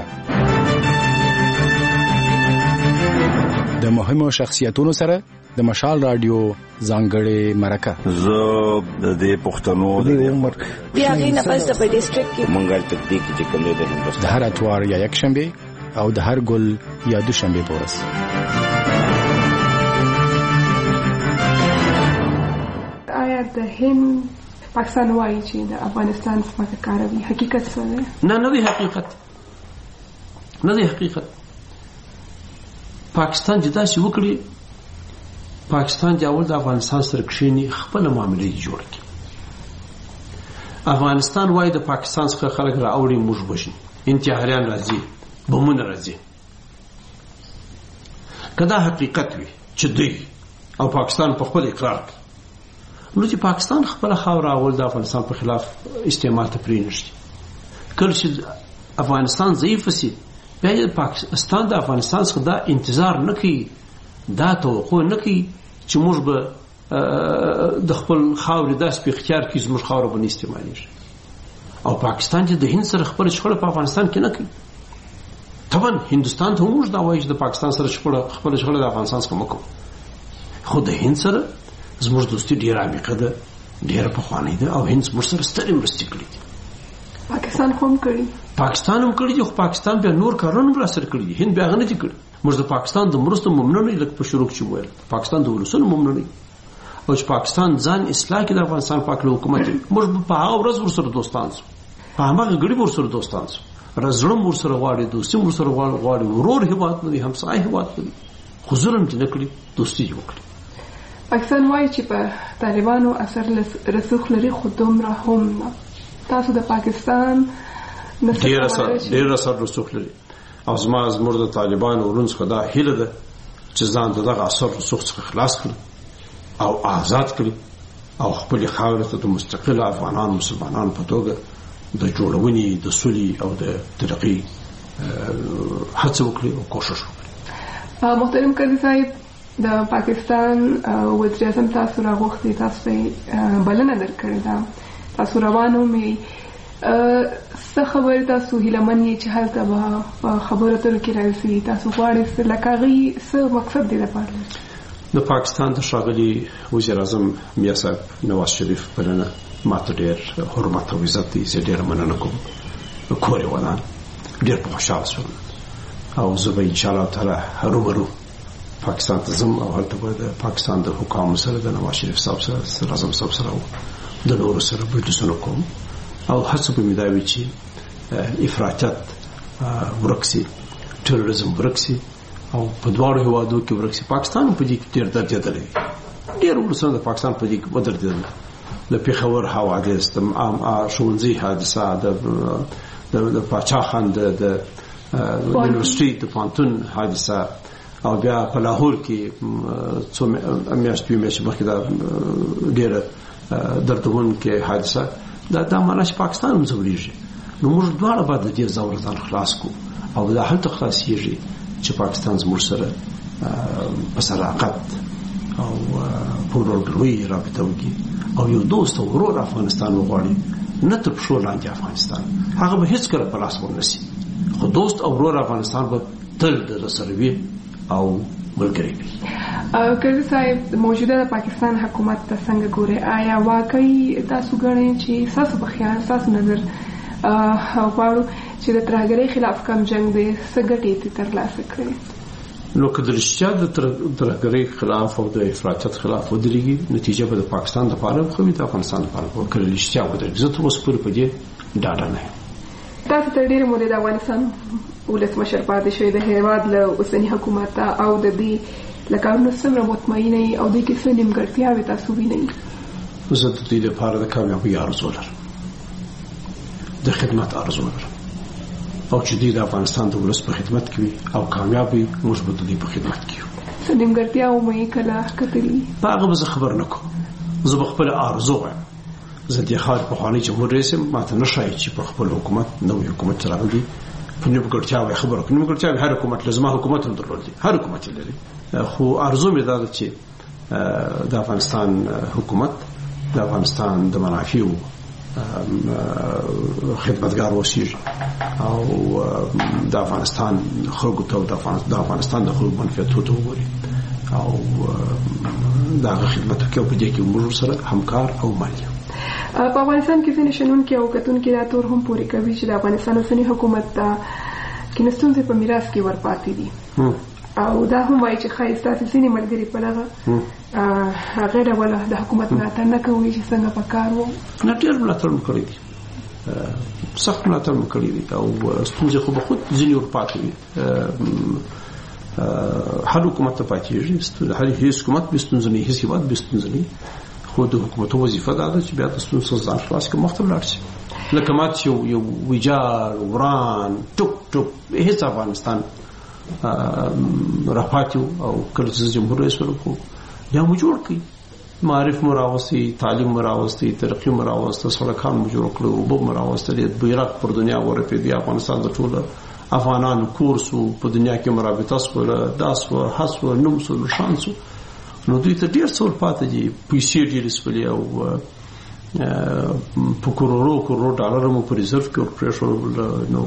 د مهمو شخصیتونو سره د مشال رادیو ځانګړې مرکه زه د دې پښتنو د عمر بیا غینه پس په ډیسټریکټ کې منګل تکتیک چې کوم دی د هندوستان د هر اتوار یا یک شنبه او د هر ګل یا دوشنبه په ورځ آیا د هند پاکستان وایي چې د افغانستان څخه کاروي حقیقت څه دی؟ نه دی حقیقت نه دی حقیقت پاکستان جدا شي وکړي پاکستان جاول د افغانستان سره کښینی خپل معاملې جوړ کړي افغانستان وایي د پاکستان څخه خلک راوړي موږ بشي انتحاریان راځي بمونه راځي کدا حقیقت وي چې دوی او پاکستان په خپل اقرار کوي نو چې پاکستان خپل خاور اول د افغانستان په خلاف استعمال ته پرې نشي کله چې افغانستان ضعیف شي بیا پاکستان د افغانستان څخه دا انتظار نه کوي دا توقع نه کوي چې موږ به د خپل خاور داس په اختیار کې زموږ خاور باندې استعمالي او پاکستان چې د هند سره خپل شخړه په افغانستان کې نه کوي طبعا هندستان ته موږ دا وایي چې د پاکستان سره خپل شخړه د افغانستان څخه مکو خو د هند سره زموږ دوستي ډیره عمیقه ده ډیره پخوانۍ ده او هند زموږ سره سترې مرستې کړې دي پاکستان هم کړی خو پاکستان بیا نور کارونه را سره کړی هند بیا غنه دي کړی موږ د پاکستان د مرستو ممنون نه لکه په شروع کې وویل پاکستان د ولسونو ممنون نه او چې پاکستان ځان اصلاح کړي د افغانستان پاک له حکومت موږ په هغه ورځ ورسره دوستان سو په هغه غړي ورسره دوستان سو رزړم ورسره غواړي دوستي ورسره غواړي ورور هیواد نه همسایه هیواد نه خو ظلم دې نه کړی دوستي وکړي پاکستان وایي چې په طالبانو اثر رسوخ لري خو دومره هم نه تاسو د پاکستان ډیر اثر رسوخ لري او زموږ د طالبانو ورونڅ خدا هیله ده چې ځان دغه اثر رسوخ څخه خلاص کړي او آزاد کړي او خپل خاور ته د مستقل افغانان مسلمانان په توګه د جوړونې د سولې او د ترقۍ هڅه وکړي او کوشش وکړي محترم قاضي صاحب د پاکستان وزیر اعظم تاسو راغوښتي تاسو بلنه درکړې ده تاسو روانو مې څه خبره تاسو هیلمن یې چې هلته به خبرو اترو کې راځي تاسو غواړئ لکه هغې څه مقصد دی لپاره د پاکستان د ښاغلي وزیر اعظم میا صاحب نواز شریف بلنه ماته ډېر حرمت او عزت دی زه ډېره مننه کوم کور یې ودان ډېر په خوشحاله شوم او زه به انشاءالله تعالی هرومرو پاکستان ته ځم او هلته به د پاکستان د حکامو سره د نواز شریف صاحب سره اعظم صاحب سره د نورو سره بحثونه کوم او هڅه به مې دا وي چې افراطیت ورک شي ټیرریزم ورک شي او په دواړو هیوادو کې ورک شي پاکستان په دې کې ډېر دردېدلی ډېر ولسونه د پاکستان په دې کې ودرېدل د پېښور حوادث د ښوونځي حادثه د پاچا خان د یونیورسټي د پوهنتون حادثه او بیا په لاهور کې څو میاشتې مخکې دا ډېره دردونکې حادثه دا معنا چې پاکستان هم ځورېږي نو موږ دواړه باید د دې ځوره ځان خلاص کړو او دا هلته خلاصېږي چې پاکستان زموږ سره په صداقت او په ورورګلوۍ رابطه وکړي او یو دوست او ورور افغانستان وغواړي نه تر پښو لاندې افغانستان هغه به هېڅکله په لاس ورنشي خو دوست او ورور افغانستان به تل در سره وي او ملګری وي قاضي صاحب موجوده د پاکستان حکومت ته څنګه ګوري آیا واقعي تاسو ګڼئ چې ستاسو په خیال ستاسو نظر غواړو چې د ترهګرۍ خلاف کم جنګ دی څه ګټې ترلاسه کړي نو که د رښتیا د ترهګرۍ خلاف او د افراطیت خلاف ودرېږي نتیجه به د پاکستان لپاره ښه وي د افغانستان لپاره به که رښتیا ودرېږي زه تر اوسه پورې په دې ډاډه نه یم تاسو تر ډېرې مودې د افغانستان ولسمشر پاتې شوی د هیواد له اوسني حکومت او د دې لکارونو څومره مطمئنه او د کې څه نیمګړتیاوې تاسو وینئ؟ زه د دې لپاره د کامیابۍ آرزو لرم، د خدمت آرزو لرم، او چې د افغانستان د ولس په خدمت کې وي او کامیاب وي، موږ به د دې په خدمت کې یو. څه نیمګړتیاوې مې کله کتلې؟ په هغه به زه خبر نه کوم، زه به خپله آرزو وایم. زه د خاور پخوانی جمهور رئیس یم، ماته نه ښایي چې په خپل حکومت نوی حکومت راغلی په نیمګړتیاوې خبره کوم. نیمګړتیاوې هر حکومت لازم حکومت هم درلودي، هر حکومت لري، خو آرزو مې دا ده چې د افغانستان حکومت د افغانستان د منافعو خدمتګار وشي او د افغانستان خلکو ته د افغانستان د خلکو منفعتونو ته وګوري او دا خدمت کوي. په دې کې موږ سره همکار او مل یو. په افغانستان کې ځینې شنونکي او کتونکي دا تور هم پورې کوي چې د افغانستان اوسنی حکومت کې ستونزې په میراث کې ورپاتې دي او دا هم وایي چې ښایي ستاسې ځینې ملګري په دغه هغه ډول د حکومت ملاتړ نه کوي چې څنګه په کار وو. نه، ډېر ملاتړ مو کړی دي، سخت ملاتړ مو کړی دي او ستونزې خو به خود ځینې ورپاتې وي. هر حکومت ته پاتېږي، هر هیڅ حکومت به ستونزې نه، هیڅ هېواد به ستونزې نه، خو د حکومتو وظیفه دا ده چې بیا د ستونزو ځان خلاص کړي، مخ ته ولاړ شي. لکه مات یو ویجاړ وران ټوک ټوک هیڅ افغانستان راپاتې او کله چې جمهور رئیس ورکو یا مو جوړ کړي، معرف مو راوستي، تعلیم مو راوستي، ترقي مو راوسته، سړکان مو جوړ کړو، اوبه مو راوستلې، بیرغ پر دنیا ورپېږي. افغانستان د ټولو افغانانو کورس په دنیا کې مرابطه سوله، داس و حس و نوم سو شان سو، نو دوی ته ډېر څه ورپاتې دي، پیسې ډېرې سولې او په کرورو ډالر مو په ریزرف کې ورپرېښول. نو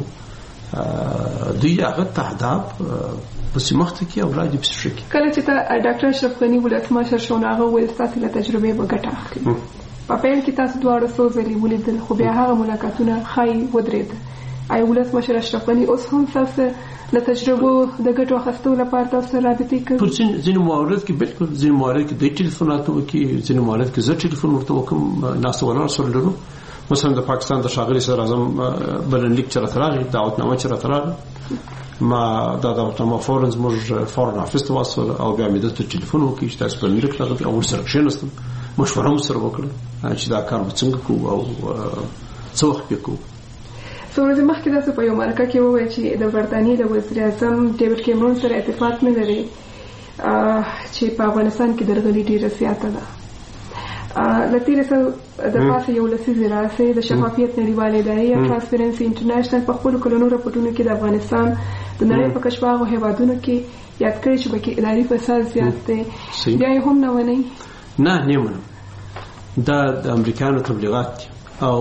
دوی هغه تهداب پس مخته کې اولاد یې پسې شي. کله چې ډاکټر اشرف غني ولسمشر شو نو هغه ویل ستاسو له تجربې به ګټه اخلي. په پیل کې تاسو دواړه څو ځلې ولیدل، خو بیا هغه ملاقاتونه ښایي ودرېد. آیا ولسمشر اشرف غني اوس هم تاسو له تجربو د ګټو اخیستو لپاره تاسو رابطې کوي؟ په ځینې موارد کې بالکل، ځینې موارد کې د ټلیفوناتو کې، ځینې موارد کې زه ټلیفون ورته وکم، ناست ولاړ سره لرو. مثلا د پاکستان د ښاغلي صدر اعظم بلنلیک چې راته راغی، دعوتنامه چې راته راغله، ما دا دعوتنامه فورا زموږ فورن افیس ته واستوله او بیا مې دته ټلیفون وکړ چې تاسو بلنلیک راغلی او ورسره کښېناستم، مشوره مو سره وکړه چې دا کار به څنګه کوو او څه وخت پې کوو. څو ورځې مخکې تاسو په یو مرکه کې وویل چې د برطانیې د وزیر اعظم ډیوډ کیمرون سره اتفاق نه لري چې په افغانستان کې درغلي ډېره زیاته ده. له تېرې څه د پاسه یو لسیزې راهیسې د شفافیت نړیوالې ادارې یا ټرانسپیرنسي انټرنیشنل په خپلو کلونو راپورټونو کې د افغانستان د نړۍ په کچه هغو هېوادونو کې یاد کړی چې پکې اداري فساد زیات دی، بیا یې هم نه منئ؟ نه منم. دا د امریکایانو تبلیغات دي او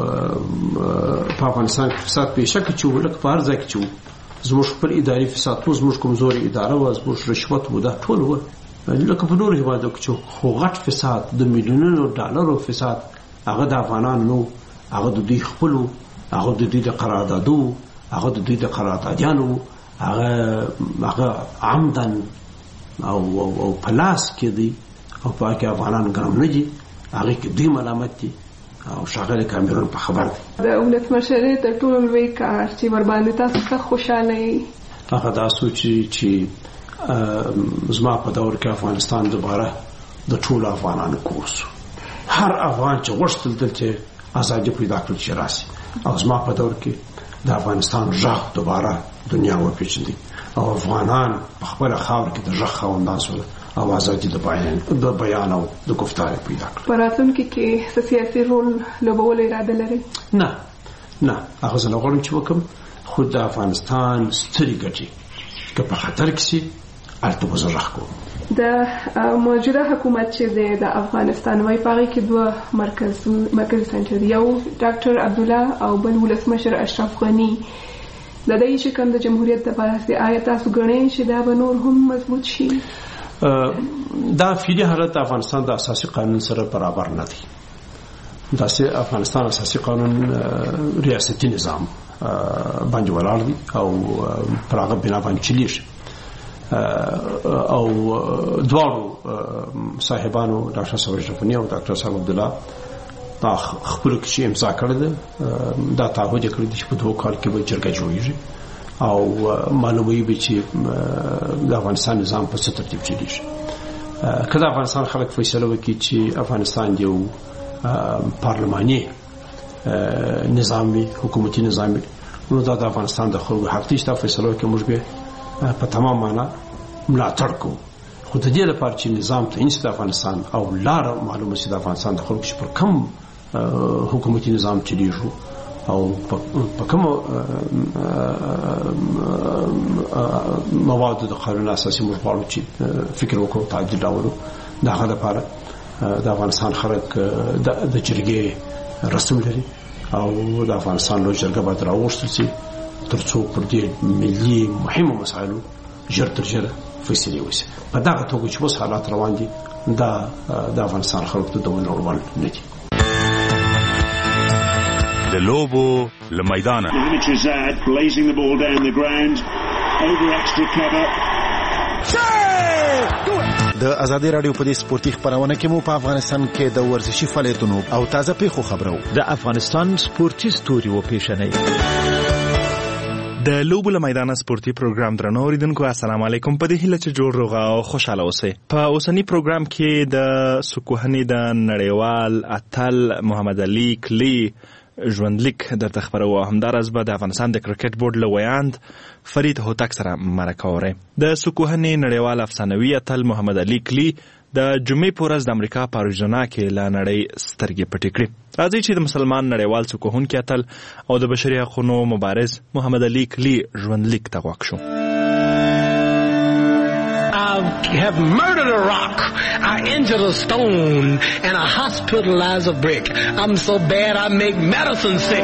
په افغانستان کې فساد په شک چې ولکه په هر ځای کې چې زموږ خپل اداري فساد و، زموږ کمزوري اداره و، زموږ رشوت و، دا ټول و. لکه په نورو هېوادو کې چې خو غټ فساد د میلیونونو ډالرو فساد هغه د افغانانو نو، هغه د دوی خپلو، هغه د دوی د قراردادو، هغه د دوی د قراردادیانو، هغه عمدن او په لاس کې دی او په کې افغانان ګرم نه دي، هغه کې دوی ملامت دي او ښاغلی کامرون په خبر دی. د ولسمشرۍ تر ټولو لوی کار چې ورباندې تاسو ښه خوشحاله یې هغه دا سوچ چې زما په دور کې افغانستان دوباره د ټولو افغانانو کور شو. هر افغان چې غوښتل دلته ازادي پیدا کړي چې راشي، او زما په دور کې د افغانستان غږ دوباره دنیا وپېژندي او افغانان په خپله خاوره کې د غږ خاوندان شول او ازادي د بیان او د گفتار پیدا کړي. په راتلونکي کې سیاسي رول لوبولو اراده لرئ؟ نه، هغه زه نه غواړم چې وکړم، خو د افغانستان سترې ګټې که په خطر کې شي هلته به زه غږ کوم. د موجوده حکومت چې دی د افغانستان وایي په هغې کې دوه مرکزي سنټر، یو ډاکټر عبدالله او بل ولسمشر اشرف غني. د دې شکل د جمهوریت دپاره آیا تاسو ګڼئ چې دا به نور هم مضبوط شي؟ دا فعلي حالت د افغانستان د اساسي قانون سره برابر نه دی. داسې افغانستان اساسي قانون ریاستي نظام باندې ولاړ دی او پر هغه بنا باندې چلیږي او دواړو صاحبانو ډاکټر صاحب اشرف غني او ډاکټر صاحب عبدالله دا خپل کې امضا کړی ده، دا تعهد کړی دی چې په 2 کال کې به جرګه جوړیږي او معلوموي به چې د افغانستان نظام په څه ترتیب چلیږي. کله افغانستان خلک فیصله وکړي چې افغانستان یو پارلماني نظام وي، حکومتي نظام وي، نو دا د افغانستان د خلکو حق دی چې دا فیصله وکړي. موږ به په تمام معنا ملاتړ کوو، خو د دې لپاره چې نظام تعین شي د افغانستان او لار معلومه شي د افغانستان د خلکو چې پر کوم حکومتي نظام چلیږي او په کوم مواد د قانون اساسي موږ غواړو چې فکر وکړو تعدیل راوړو. د هغه لپاره د افغانستان خلک د جرګې رسم لري او د افغانستان لوی جرګه باید راوغوښتل شي ترڅو پر دې ملي مهمو مسایلو ژر تر ژره فیصلې وشي. په دغه توګه چې اوس حالات روان دي دا د افغانستان خلکو ته د ونړول نه دي. د لوبو له میدانه د ازادي رادیو په دې سپورتي خبرونه کې مو په افغانستان کې د ورزشي فعالیتونو او تازه پیښو خبرو د افغانستان سپورتي ستوري و پیښنې د لوبو له میدانه سپورتي پروګرام درنو اوریدونکو السلام علیکم. په دې هیله چې جوړ روغ او خوشاله اوسئ. په اوسنی پروګرام کې د سکوهني د نړیوال اتل محمد علي کلی ژوندلیک درته خبرو. همدارس به د افغانستان د کرکټ بورډ له ویاند فرید هوتک سره مرکه وره. د سکوهني نړیوال افسانوي اتل محمد علي کلی د جمعې په ورځ د امریکا په اریزونا کې له نړۍ سترګې پټې کړې. راځي چې د مسلمان نړیوال سکوهونکي اتل او د بشري حقوقو مبارز محمد علي کلی ژوندلیک ته غوږ شو. I have murdered a rock, I injured a stone, and I hospitalized a brick. I'm so bad I make medicine sick.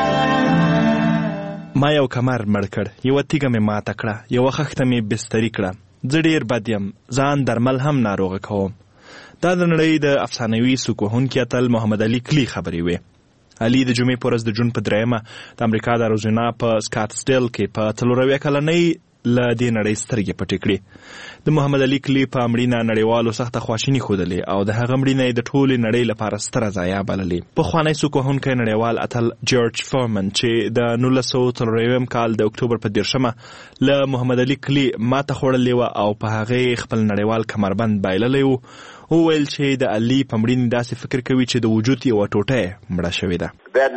ما یو کمر مړ کړ، یو تیګه مې ماته کړه، یو خښته مې بستري کړه، زه ډیر بد یم، ځان درمل هم ناروغه کوم. دا د نړۍ د افسانوي سکوهونکي اتل محمد علي کلی خبرې وې. علي د جمعې په ورځ د جون په 3 د امریکا د اریزونا په سکاټسډیل کې په 4 کلنۍ له دې نړۍ سترګې پټې کړې. د محمد علي کلی په مړینه نړیوالو سخته خواشیني ښودلې او د هغه مړینه د ټولې نړۍ لپاره ستره ضایعه بللې. پخوانی سکوهونکی نړیوال اتل جورج فورمن چې د 1940 کال د اکتوبر په 10 له محمد علي کلی ماته خوړلې وه او په هغې خپل نړیوال کمربند بایللی و، وویل چې د علي په مړینې داسې فکر کوي چې د وجود یوه ټوټه یې مړه شوې ده.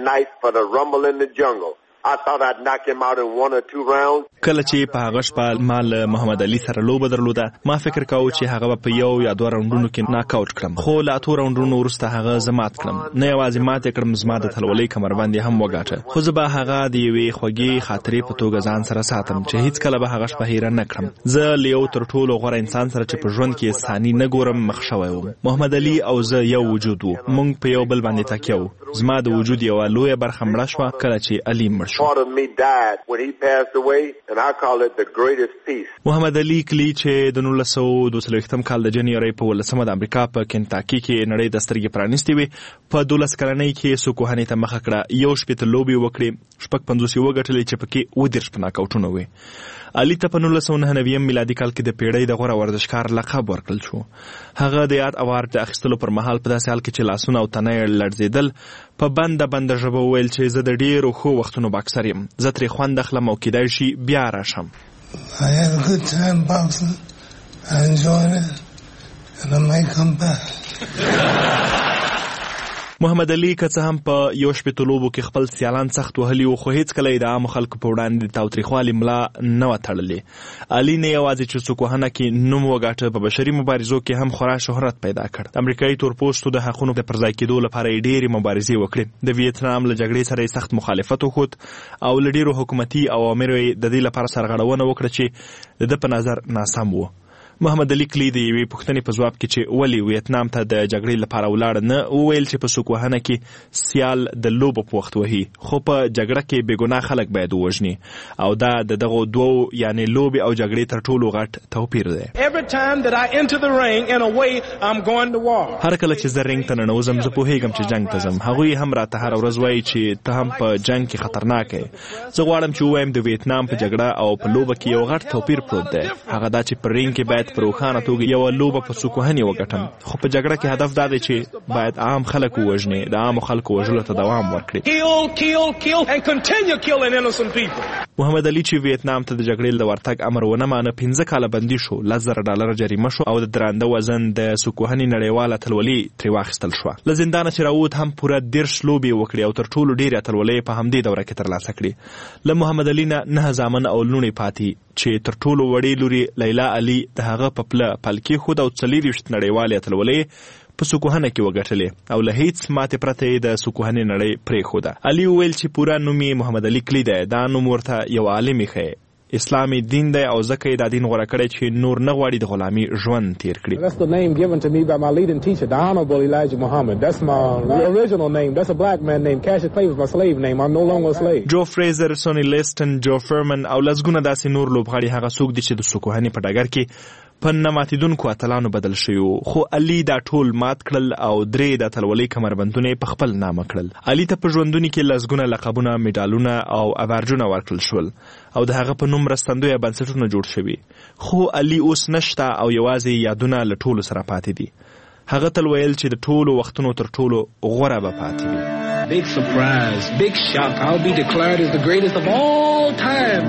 کله چې په هغه شپه ما له محمد علي سره لوبه درلوده، ما فکر کاوه چې هغه به په 1 یا 2 راوندونو کې ناک آوټ کړم، خو له 8 راوندونو وروسته هغه زه مات کړم. نه یوازې مات یې کړم، زما د تلولۍ کمربند یې هم وګاټه، خو زه به هغه د یوې خوږې خاطرې په توګه ځان سره ساتم چې هیڅکله به هغه شپه هیره نه کړم. زه له یو تر ټولو غوره انسان سره چې په ژوند کې ثاني نه ګورم مخ شوی وم. محمد علي او زه یو وجود وو، موږ په یو بل باندې تکیه وو. زما د وجود یوه لویه برخه مړه شوه کله چې علي مړ شو. محمد علي کلی چې د 1922 کال د جنوري په 18 د امریکا په کنټاکي کې نړۍ د سترګې پرانیستې وې. په 12 کلنۍ کې سکوهني ته مخه کړه، 1 لوبې وکړې، 50 وګټلې چې پکې 30 په ناکاوټونه وې. علي ته په 1999 میلادي کال کې د پیړۍ د غوره ورزشکار لقب ورکړل شو. هغه د یاد اوارد د اخیستلو پر مهال په داسې حال کې چې لاسونه او تنه یې لړزېدل په بنده ژبه وویل چې زه د ډېرو ښو وختونو باکسر یم، زه ترې خوند اخلم او کیدای شي بیا راشم. محمد علي که څه هم په 1 لوبو کې خپل سیالان سخت وهلي وو، خو هیڅکله یې د عامو خلکو په وړاندې د تاوتریخوالي ملا نه وه تړلې. علي نه یوازې چې سکوهنه کې نوم وګاټه، په بشري مبارزو کې هم خورا شهرت پیدا کړ. د امریکایي تورپوستو د حقونو د پرځای کېدو لپاره یې ډېرې مبارزې وکړې. د ویتنام له جګړې سره یې سخت مخالفت وښود او له ډېرو حکومتي اوامرو یې د دې لپاره سرغړونه وکړه چې د ده په نظر ناسم و. محمد علي کلی د یوې پوښتنې په ځواب کې چې ولې ویتنام ته د جګړې لپاره ولاړ نه، وویل چې په سکوهنه کې سیال د لوبو په وخت وهي، خو په جګړه کې بېګناه خلک باید ووژني او دا د دغو دوو یعنې لوبې او جګړې تر ټولو غټ توپیر دی. هر کله چې زه رینګ ته ننوځم زه پوهېږم چې جنګ ته ځم. هغوی هم راته هره ورځ وایي چې ته هم په جنګ کې خطرناک یې. زه غواړم چې ووایم د ویتنام په جګړه او په لوبه کې یو غټ توپیر پروت دی. هغه دا چې په رینګ کې باید باید په روښانه توګه یو لوبه په سکوهني وګټم، خو په جګړه کې هدف دا دی چې باید عام خلک ووژني، د عامو خلکو وژلو ته دوام ورکړي. محمد علي چې ویتنام ته د جګړې د ورتګ امر ونه مانه 15 کاله بندي شو، $10,000 جریمه شو او د درانده وزن د سکوهني نړیواله اتلولي ترې واخیستل شوه. له زندانه چې راووت هم پوره 10 لوبې وکړې او تر ټولو ډېرې اتلولۍ په همدې دوره کې ترلاسه کړې. له محمد علي نه 9 زامن او لوڼې پاتې چې تر ټولو وړې لوري لیلا علي د هغه په پله پل کېښود او 24 نړیوالې اتلولۍ په سکوهنه کې وګټلې او له هیڅ ماتې پرته یې د سکوهنې نړۍ پرېښوده. علي وویل چې پوره نوم یې محمد علي کلي دی، دا نوم ورته یو عالم ایښی، اسلامي دین دی او ځکه یې دا دین غوره کړی چې نور نه غواړي د غلامي ژوند تیر کړي. That's the name given to me by my leading teacher, the Honorable Elijah Muhammad. That's my original name. That's a black man name. Cassius Clay was my slave name. I'm no longer a slave. جو فریزر، سونی لیسټن، جو فرمن او لسګونه داسې نور لوبغاړي هغه څوک دي چې د سکوهني په ډګر کې په نه ماتېدونکو اتلانو بدل شوي وو، خو علي دا ټول مات کړل او 3 د اتلولۍ کمربندونه یې په خپل نامه کړل. علي ته په ژوندوني کې لسګونه لقبونه، میډالونه او ابرجونه ورکړل شول او د هغه په نوم مرستندویه بنسټونه جوړ شوي، خو علي اوس نشته او یوازې یادونه له ټولو سره پاتې دي. هغه تل ویل چې د ټولو وختونو تر ټولو غوره به پاتې وي. Big surprise, big shock. I'll be declared as the greatest of all time.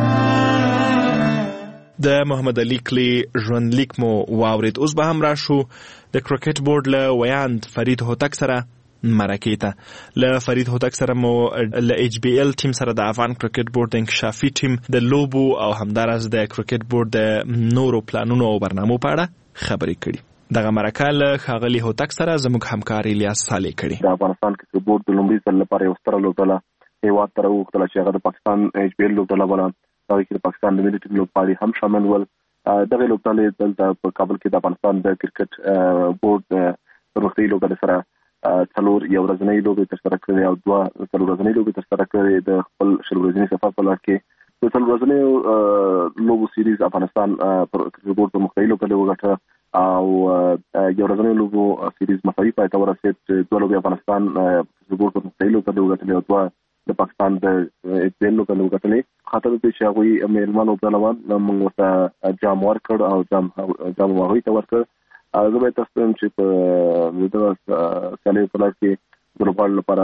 د محمد علي کلي ژوندلیک مو واورید. اوس به هم راشو د کرکټ بورډ له ویاند فرید هوتک سره مرکې ته. له فرید هوتک سره مو له HBL ټیم سره د افغان کرکټ بورډ د انکشافي ټیم د لوبو او همداراز د کرکټ بورډ د نورو پلانونو او برنامو په اړه خبرې کړي. دغه مرکه له ښاغلي هوتک سره زموږ همکار الیاس صالح کړي. د افغانستان کرکټ بورډ د لومړي ځل لپاره یو ستره لوبډله هیواد ته راوغوښتله چې هغه د پاکستان HBL لوبډله بله، هغه کې د پاکستان د ملي ټیم لوبغاړي هم شامل ول. دغه لوبډلې دلته په کابل کې د افغانستان د کرکټ بورډ پرمختیايي لوبډلې سره 4 یو ورځنۍ لوبې ترسره کړې او 2 څلور ورځنۍ لوبې ترسره کړې. د خپل 10 ورځني سفر په لړ کې د 4 ورځنۍ لوبو سیریز افغانستان پر کرکټ بورډ پرمختیايي لوبډلې وګټله او یو ورځنۍ لوبو سیریز مساوي پای ته ورسېد. 2 لوبې افغانستان کرکټ بورډ پرمختیايي لوبډلې وګټلې او 2 د پاکستان د HBL لوبډلې وګټلې. خاطر دې چې هغوی میلمانو لوبډلوان موږ ورته جام ورکړ او جام هغوی ته ورکړ. زه باید تاسو ته چې په دغه سیالیو په لړ کې د لوبغاړو لپاره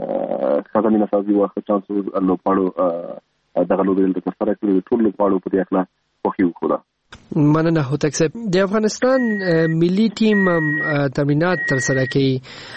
ښه زمینه سازي او ښه چانس لوبغاړو دغه لوبې دلته ترسره کړې. ټول لوبغاړو په دې هکله خوښي وښوده. مننه هوتک صاحب. د افغانستان ملي ټیم تمرینات ترسره کوي،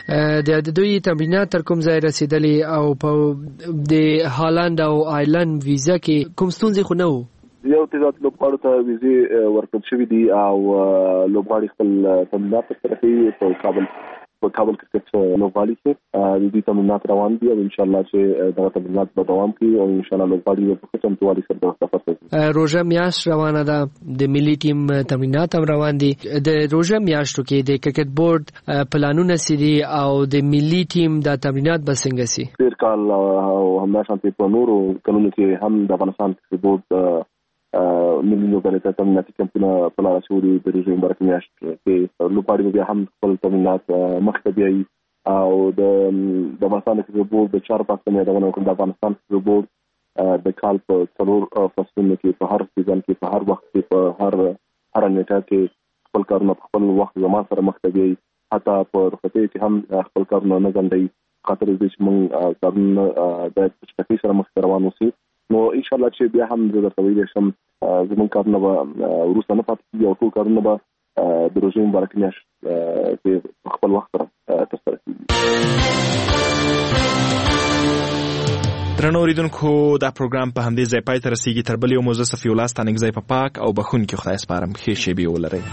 د دوی تمرینات تر کوم ځای رسیدلې او په د هالند او آیرلند ویزا کې کوم ستونزې خو نه وو؟ یو تعداد لوبغاړو ته ویزې ورکړل شوي دي او لوبغاړي خپل تمرینات ترسره کوي په کابل کرکټ لوبغاړي کې. د دې تمرینات روان دي او ان شاء الله چې دغه تمرینات به دوام کوي او ان شاء الله لوبغاړي په ښه چمتووالي سره د سفر کوي. روژه میاشت روانه ده، د ملي ټیم تمرینات هم روان دي. د روژه میاشتو کې د کرکټ بورډ پلانونه څه دي او د ملي ټیم د تمرینات به څنګه سي؟ تیر کال او همداشانتې په نورو کلونو کې هم د افغانستان کرکټ بورډ ملي لوبډلې ته تمریناتي کمپونه په لاره اچولي. د روژې مبارکې میاشت کې لوبغاړي بیا هم خپل تمرینات مخته بیایي او د افغانستان کرکټ بورډ د 4 پاسه یادونه وکړم. د افغانستان کرکټ بورډ د کال په 4 فصلونو کې په هر سیزن کې په هر وخت کې په هر نیټه کې خپل کارونه په خپل وخت زمان سره مخته بیایي، حتی په رخصتۍ کې هم خپل کارونه نه ځنډوي. خاطر دې چې موږ کارونه باید په چټکۍ سره مخته روان اوسي. نو ان شاء الله چې بیا هم زه درته ویلی شم زموږ کارونه به وروسته نه پاتې کېږي او ټول کارونه به د روژې مبارکې میاشت کې په خپل وخت سره ترسره کېږي. درنو اوریدونکو، دا پروګرام په همدې ځای پای ته رسیږي. تر بل یو موزه صفي الله ستانکزی په پاک او بخونکي خدای سپارم. ښې شېبې ولرئ.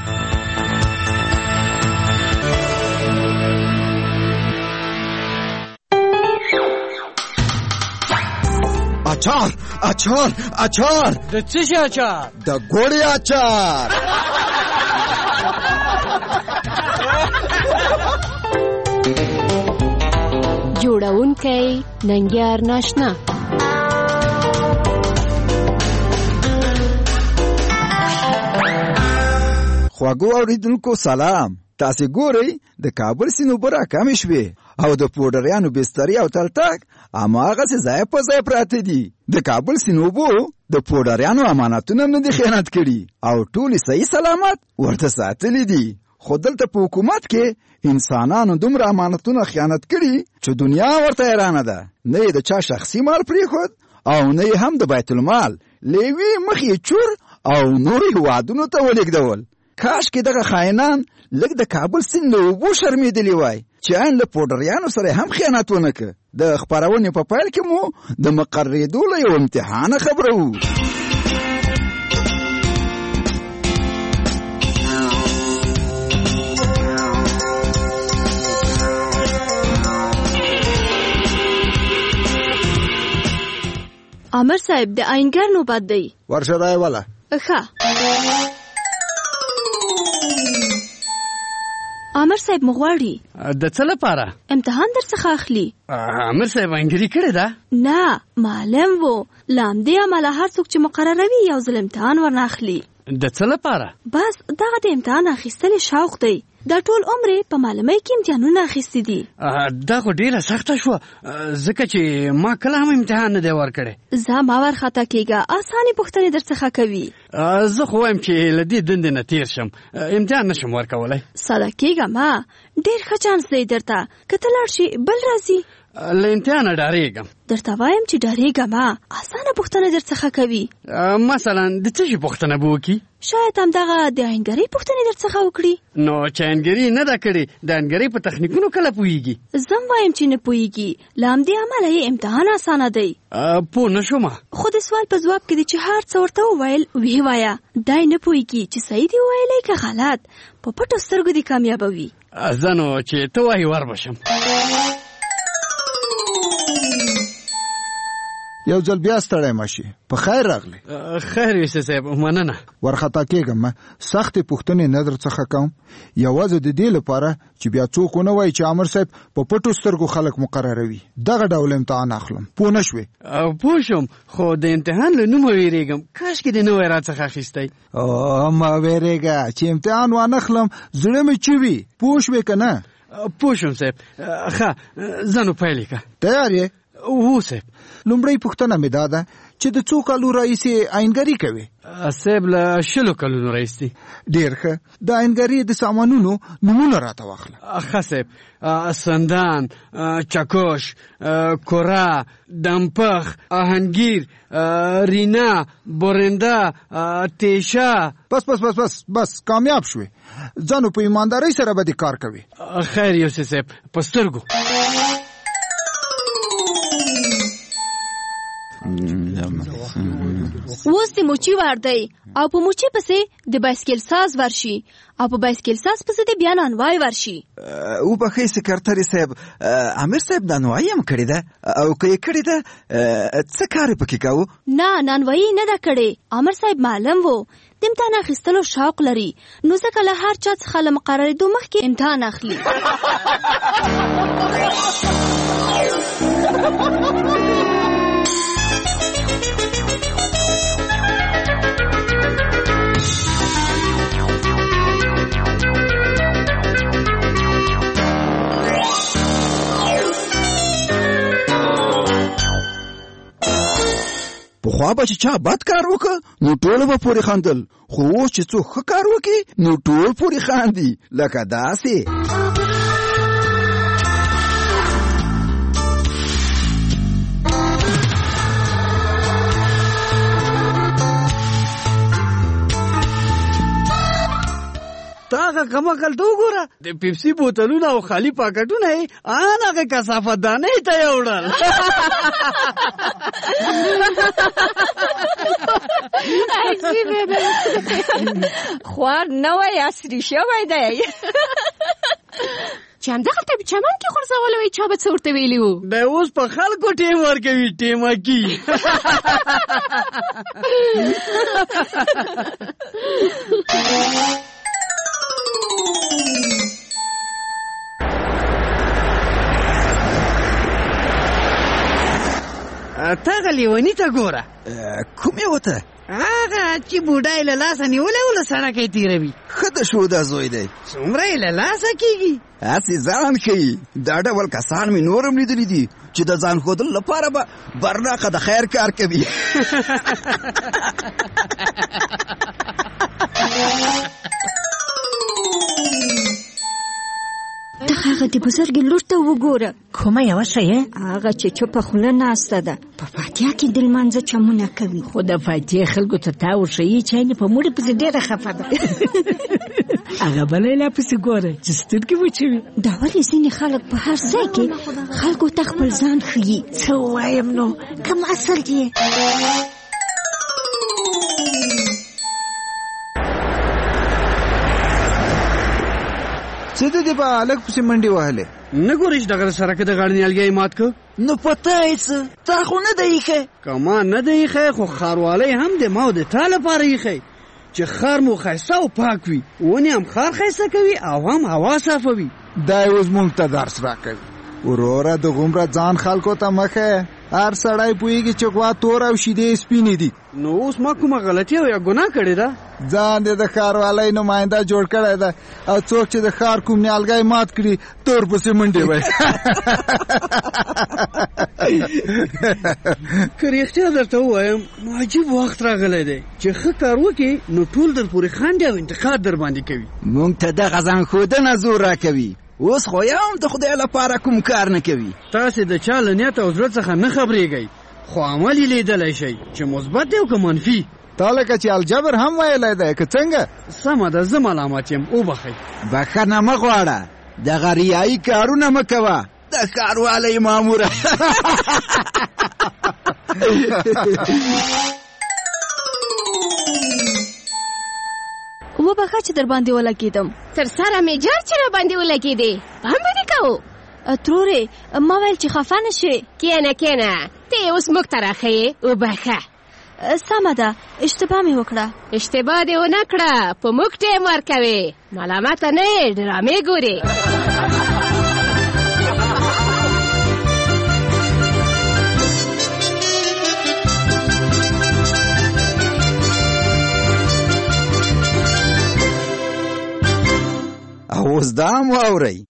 اچار اچار اچار د څه شي اچار؟ د ګوړې اچار. جوړونکی ننګیار ناشنا. خواږو اوریدونکو سلام. تاسې ګورئ د کابل سینوبه راکمې شوې او د پوډریانو بسترې او تلتک هماغسې ځای په ځای پراته دي. د کابل سینوبو د پوډریانو امانتونه نه دي خیانت کړي او ټولې صحیح سلامت ورته ساتلي دي. خو دلته په حکومت کې انسانانو دومره امانتونه خیانت کړي چې دنیا ورته حیرانه ده. نه یې د چا شخصي مال پرېښود او نه یې هم د بیت المال لیوي مخ یې چور او نورو هیوادونو ته ولېږدول. کاشکې دغه خاینان لږ د کابل سیند له اوبو شرمېدلي وای چې عین له پوډریانو سره هم خیانت ونه کړه. د خپرونې په پیل کې مو د مقررېدو له یو امتحانه خبره وو. عامر صاحب د آینګر نوبت دی. ورشه رای والا. ښه. عامر صاحب مغواړي د څه لپاره امتحان درڅخه اخلي. عامر صاحب انګری کړی ده؟ نه معلم وو لامدې عمله هر څوک چې مقرروي یو ځل امتحان ورنه اخلي. د څه لپاره؟ بس دغه د امتحان اخیستل شوق دی. دا ټول عمر په معلمۍ کې امتحانونه اخیستي دي. دا خو ډیره سخته شو ځکه چې ما کله هم امتحان نه دی ورکړی. زه ما ورخطا کېږه اسانې پوښتنې درڅخه کوي. زه خو وایم چې له دې دندې نه تېر شم امتحان نشم ورکولی. ساده کېږه ما ډېر ښه چانس دی درته که ته لاړ شي بل راځي. له امتحانه ډارېږم. درته وایم چې ډارېږه ما اسانه پوښتنه درڅخه کوي. مثلا د څه شي پوښتنه به وکړي؟ شاید همدغه د آینګرۍ پوښتنې درڅخه وکړي. نو چې آینګري نه ده کړې د آینګرۍ په تخنیکونو کله پوهېږي؟ زه هم وایم چې نه پوهېږي له همدې امله یې امتحان اسانه دی. پوه نه شومه. خو د سوال په ځواب کې دی چې هر څه ورته وویل ویې وایه. دی نه پوهېږي چې صحیح دي وویلی که غلط. په پټو سترګو دې کامیابوي. زه نو چې ته وایي ور بشم. یو ځل بیا ستړی مشي. په خیر راغلی. خیر یوسف صاحب مننه. ورخطا کېږم سختې پوښتنې نه درڅخه کوم یوازې د دې لپاره چې بیا څوک ونه وایي چې عامر صاحب په پټو سترګو خلک مقرروي. دغه ډول امتحان اخلم. پوه نه شوې؟ پوه شوم خو د امتحان له نومه ویرېږم. کاشکې دې نه وای راڅخه اخیستی. مه ویرېږه چې امتحان وانخلم زړه مې چوي. پوه شوې که نه؟ پوه شوم صاحب. ښه زه نو پیل یې که تیار یې؟ هو صاحب. لومړی پوښتنه مې دا ده چې د څو کالو راهیسې آینګري کوي؟ صاحب له 20 کلونو راهیسې. ډېر ښه. د آینګري د سامانونو نومونه راته واخله. ښه صاحب. سندان، چکش، کره، دمپخ، آهنگیر، رینا، بورنده، تیشه. بس کامیاب شوې. ځانو په ایماندارۍ سره به دې کار کوي. خیر یوسف صاحب په سترګو. اوس د موچي وار دی او په موچي پسې د بایسکل ساز ورشي او په بایسکل ساز پسې د بیا نانوای ورشي. وبخښئ سکرټري صاحب امیر صاحب نانوایي هم کړې ده او که یې کړې ده څه کار یې پکې کوو؟ نه نانوایي نه ده کړې. عامر صاحب معلم و د امتحان اخیستلو شوق لري نو ځکه له هر چا څخه له مقررېدو مخکې امتحان اخلي. پخوا به چې چا بد کار وکړه نو ټول به پورې خندل خو اوس چې څوک ښه کار وکړي نو ټول پورې خاندي لکه داسې. تاغه کمکل ته وګوره د پیپسي بوتلونه او خالی پاکټونه یې هغه کثافت دانې ته یې وړل. خوار نوی عصري شوی دی چې همدغلته په چمن کې غورځولی وی چا به څه ورته ویلي وو. دی اوس په خلکو ټیم ورکوي ټیمکي. تاغه لیونی ته ګوره. کوم یو ته؟ هغه چې بوډای له لاسه نیولی و له سړک یې تېروي. ښه د شو دا زوی دی. څومره یې له لاسه کېږي. هسې ځان ښیي. دا ډول کسان مې نور هم لیدلي دي چې د ځان ښودلو لپاره به برناقه د خیر کار کوي. ته هغه د بزرګې لور ته وګوره. کومه یوه شی؟ هغه چې چوپه خوله ناسته ده، په فاتحه کې د لمانځه چمونه کوي. خو د فاتحې خلکو ته تا وښیي چې یعنې په موړې پسې ډېره خفه ده. هغه بله یې لا پسې ګوره چې سترګې وچوي. دا ولې ځینې خلک په هر ځای کې خلکو ته خپل ځان ښیي؟ څه ووایم نو، کوم اصل یې؟ څه د دې په هلک پسې منډې وهلې؟ نه ګورې چې دغه سړک د غاړې نیالګی مات کړ؟ نو پته یې څه؟ تا خو نه دی ایښی. که ما نه دی ایښی، خو ښاروالی هم د ما او د تا لپاره ایښی چې ښار مو ښایسته او پاک وي. ونې هم ښار ښایسته کوي او هم هوا صافوي. دا یې اوس موږ ته درس راکوي. وروره د غومره ځان خلکو ته مخه. هر سړی پوهېږي چې غوا تور او شیدې سپینې دي. نو اوس ما کومه غلطي او یا ګناه کړې ده؟ ځان دې د ښاروالۍ نماینده جوړ کړی ده او څوک چې د ښار کوم نیالګی مات کړي تور پسې منډې وایي. که رښتیا درته ووایم نو عجیب وخت راغلی دی چې ښه کار وکړې نو ټول در پورې خاندي او انتقاد در باندې کوي. موږ ته دغه ځان ښودنه زور راکوي. اوس خو یو هم د خدای لپاره کوم کار نه کوي. تاسې د چا له نیت او زړه څخه نه خبرېږئ، خو عمل یې لیدلی شئ چې مثبت دی او که منفي. تا لکه چې الجبر هم ویلی دی که څنګه؟ سمه ده، زه ملامت یم، وبخئ. بخښنه مه غواړه، دغه ریایي کارونه مه کوه د ښاروالۍ ماموره. وبخه چې در باندې ولګېدم. تر سره مې جار چې را باندې ولګېدې، پام به دې کوو. ترورې ما ویل چې خفه نه شې. کینه ته یې اوس موږ ته راښیې. وبخه. سمه ده، اشتباه مې وکړه. اشتباه دې ونه کړه، په موږ ټیم ورکوې. ملامته نه یې، ډرامې ګورې. اوس دا هم واورئ.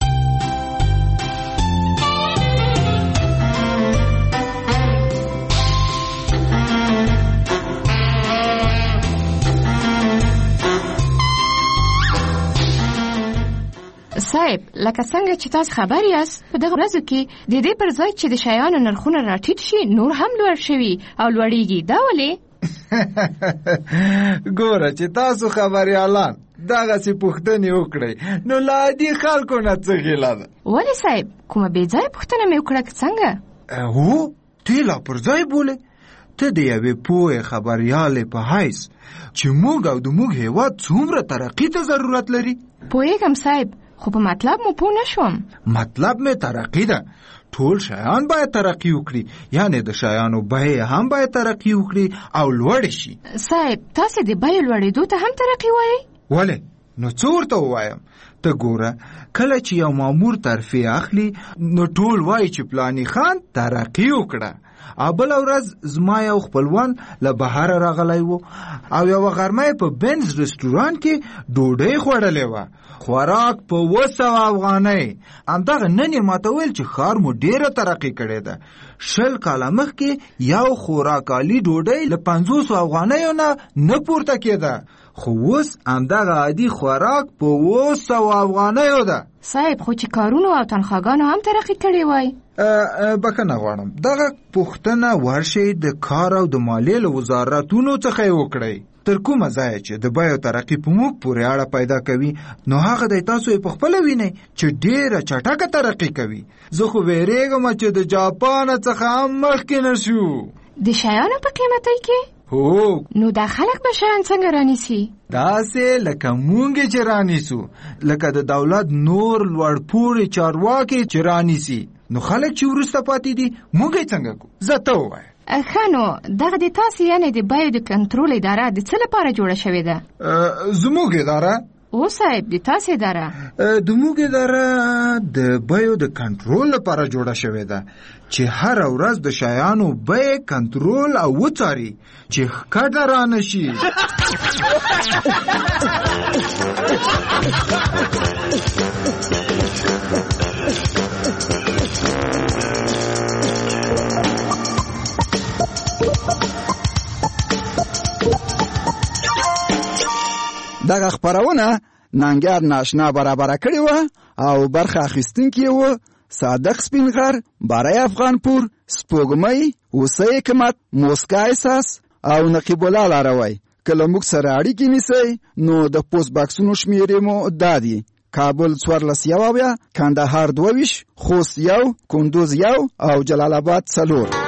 صاحب، لکه څنګه چې تاسو خبر یاست، په دغه ورځو کې د دې پر ځای چې د شیانو نرخونه راټیټ شي نور هم لوړ شوي او لوړیږي. دا ولې؟ ګوره چې تاسو خبریالان دغسې پوښتنې وکړئ نو له عادي خلکو نه څه غیله ده؟ ولې صاحب، کومه بې ځایه پوښتنه مې وکړه که څنګه؟ هو، ته یې لا پر ځای بولې. ته د یوې پوهې خبریالې په حیث چې موږ او د موږ هېواد څومره ترقي ته ضرورت لري. پوهېږم صاحب، خو په مطلب مو پوه نه شوم. مطلب مې ترقي ده. ټول شیان باید ترقی وکړي، یعنی د شیانو بیې هم باید ترقی وکړي او لوړ شي. صاحب، تاسو د بیې لوړېدو ته هم ترقی وایي؟ ولې؟ نو څه ورته ووایم؟ ته ګوره، کله چې یو مامور ترفیع اخلي نو ټول وایي چې پلانی خان ترقی وکړه. بله ورځ زما یو خپلوان له بهره راغلی و او یوه غرمه په بنز رستوران کې ډوډۍ خوړلې وه. خوراک په 200 افغانۍ. همدغه نن یې ماته ویل چې ښار مو ډېره ترقي کړې ده. 20 کاله مخکې یو خوراکالي ډوډۍ له 500 افغانیو نه پورته کېده، خو اوس همدغه عادي خوراک په 200 افغانیو ده. صاحب، خو چې کارونو او تنخواګانو هم ترقي کړې وای. بخښنه غواړم، دغه پوښتنه ورشئ د کار او د مالیې له وزارتونو څخه یې وکړئ. تر کومه ځایه چې د بیو ترقي په موږ پورې اړه پیدا کوي نو هغه دی تاسو یې په خپله وینئ چې ډېره چټکه ترقي کوي. زه خو ویرېږم چې د جاپان څخه هم مخکې نه شو. د شیانو په قیمتۍ کې؟ هو. نو دا خلک به شیان څنګه رانیسي؟ داسې لکه مونږ چې رانیسو، لکه د دولت نور لوړپوړي چارواکي چې رانیسي. نو خلک چې وروسته پاتې دي موږ یې څنګه کوو؟ زه ته ووایم. ښه، نو دغه د تاسې یعنې د بیو د کنټرول اداره د څه لپاره جوړه شوې ده؟ زموږ اداره؟ او صاحب، د تاسې اداره؟ د موږ اداره د بیو د کنټرول لپاره جوړه شوې ده چې هر ورځ د شیانو بیې کنټرول او وڅاري چې ښکته رانه شي. دغه خبرونه ننګر ناشنا برابر کړی و او برخه اخیستونکي و صادق سپینغر، برای افغانپور، سپوږمۍ، وسی حکمت، موسکا احساس او نقیب الله لاروی. کله موږ سره اړیکې نیسئ نو د پوسټ باکسونو شمیرې مو دا دي: کابل 14 کندهار 22 خوست 1 کندوز 1 او جلال آباد 4.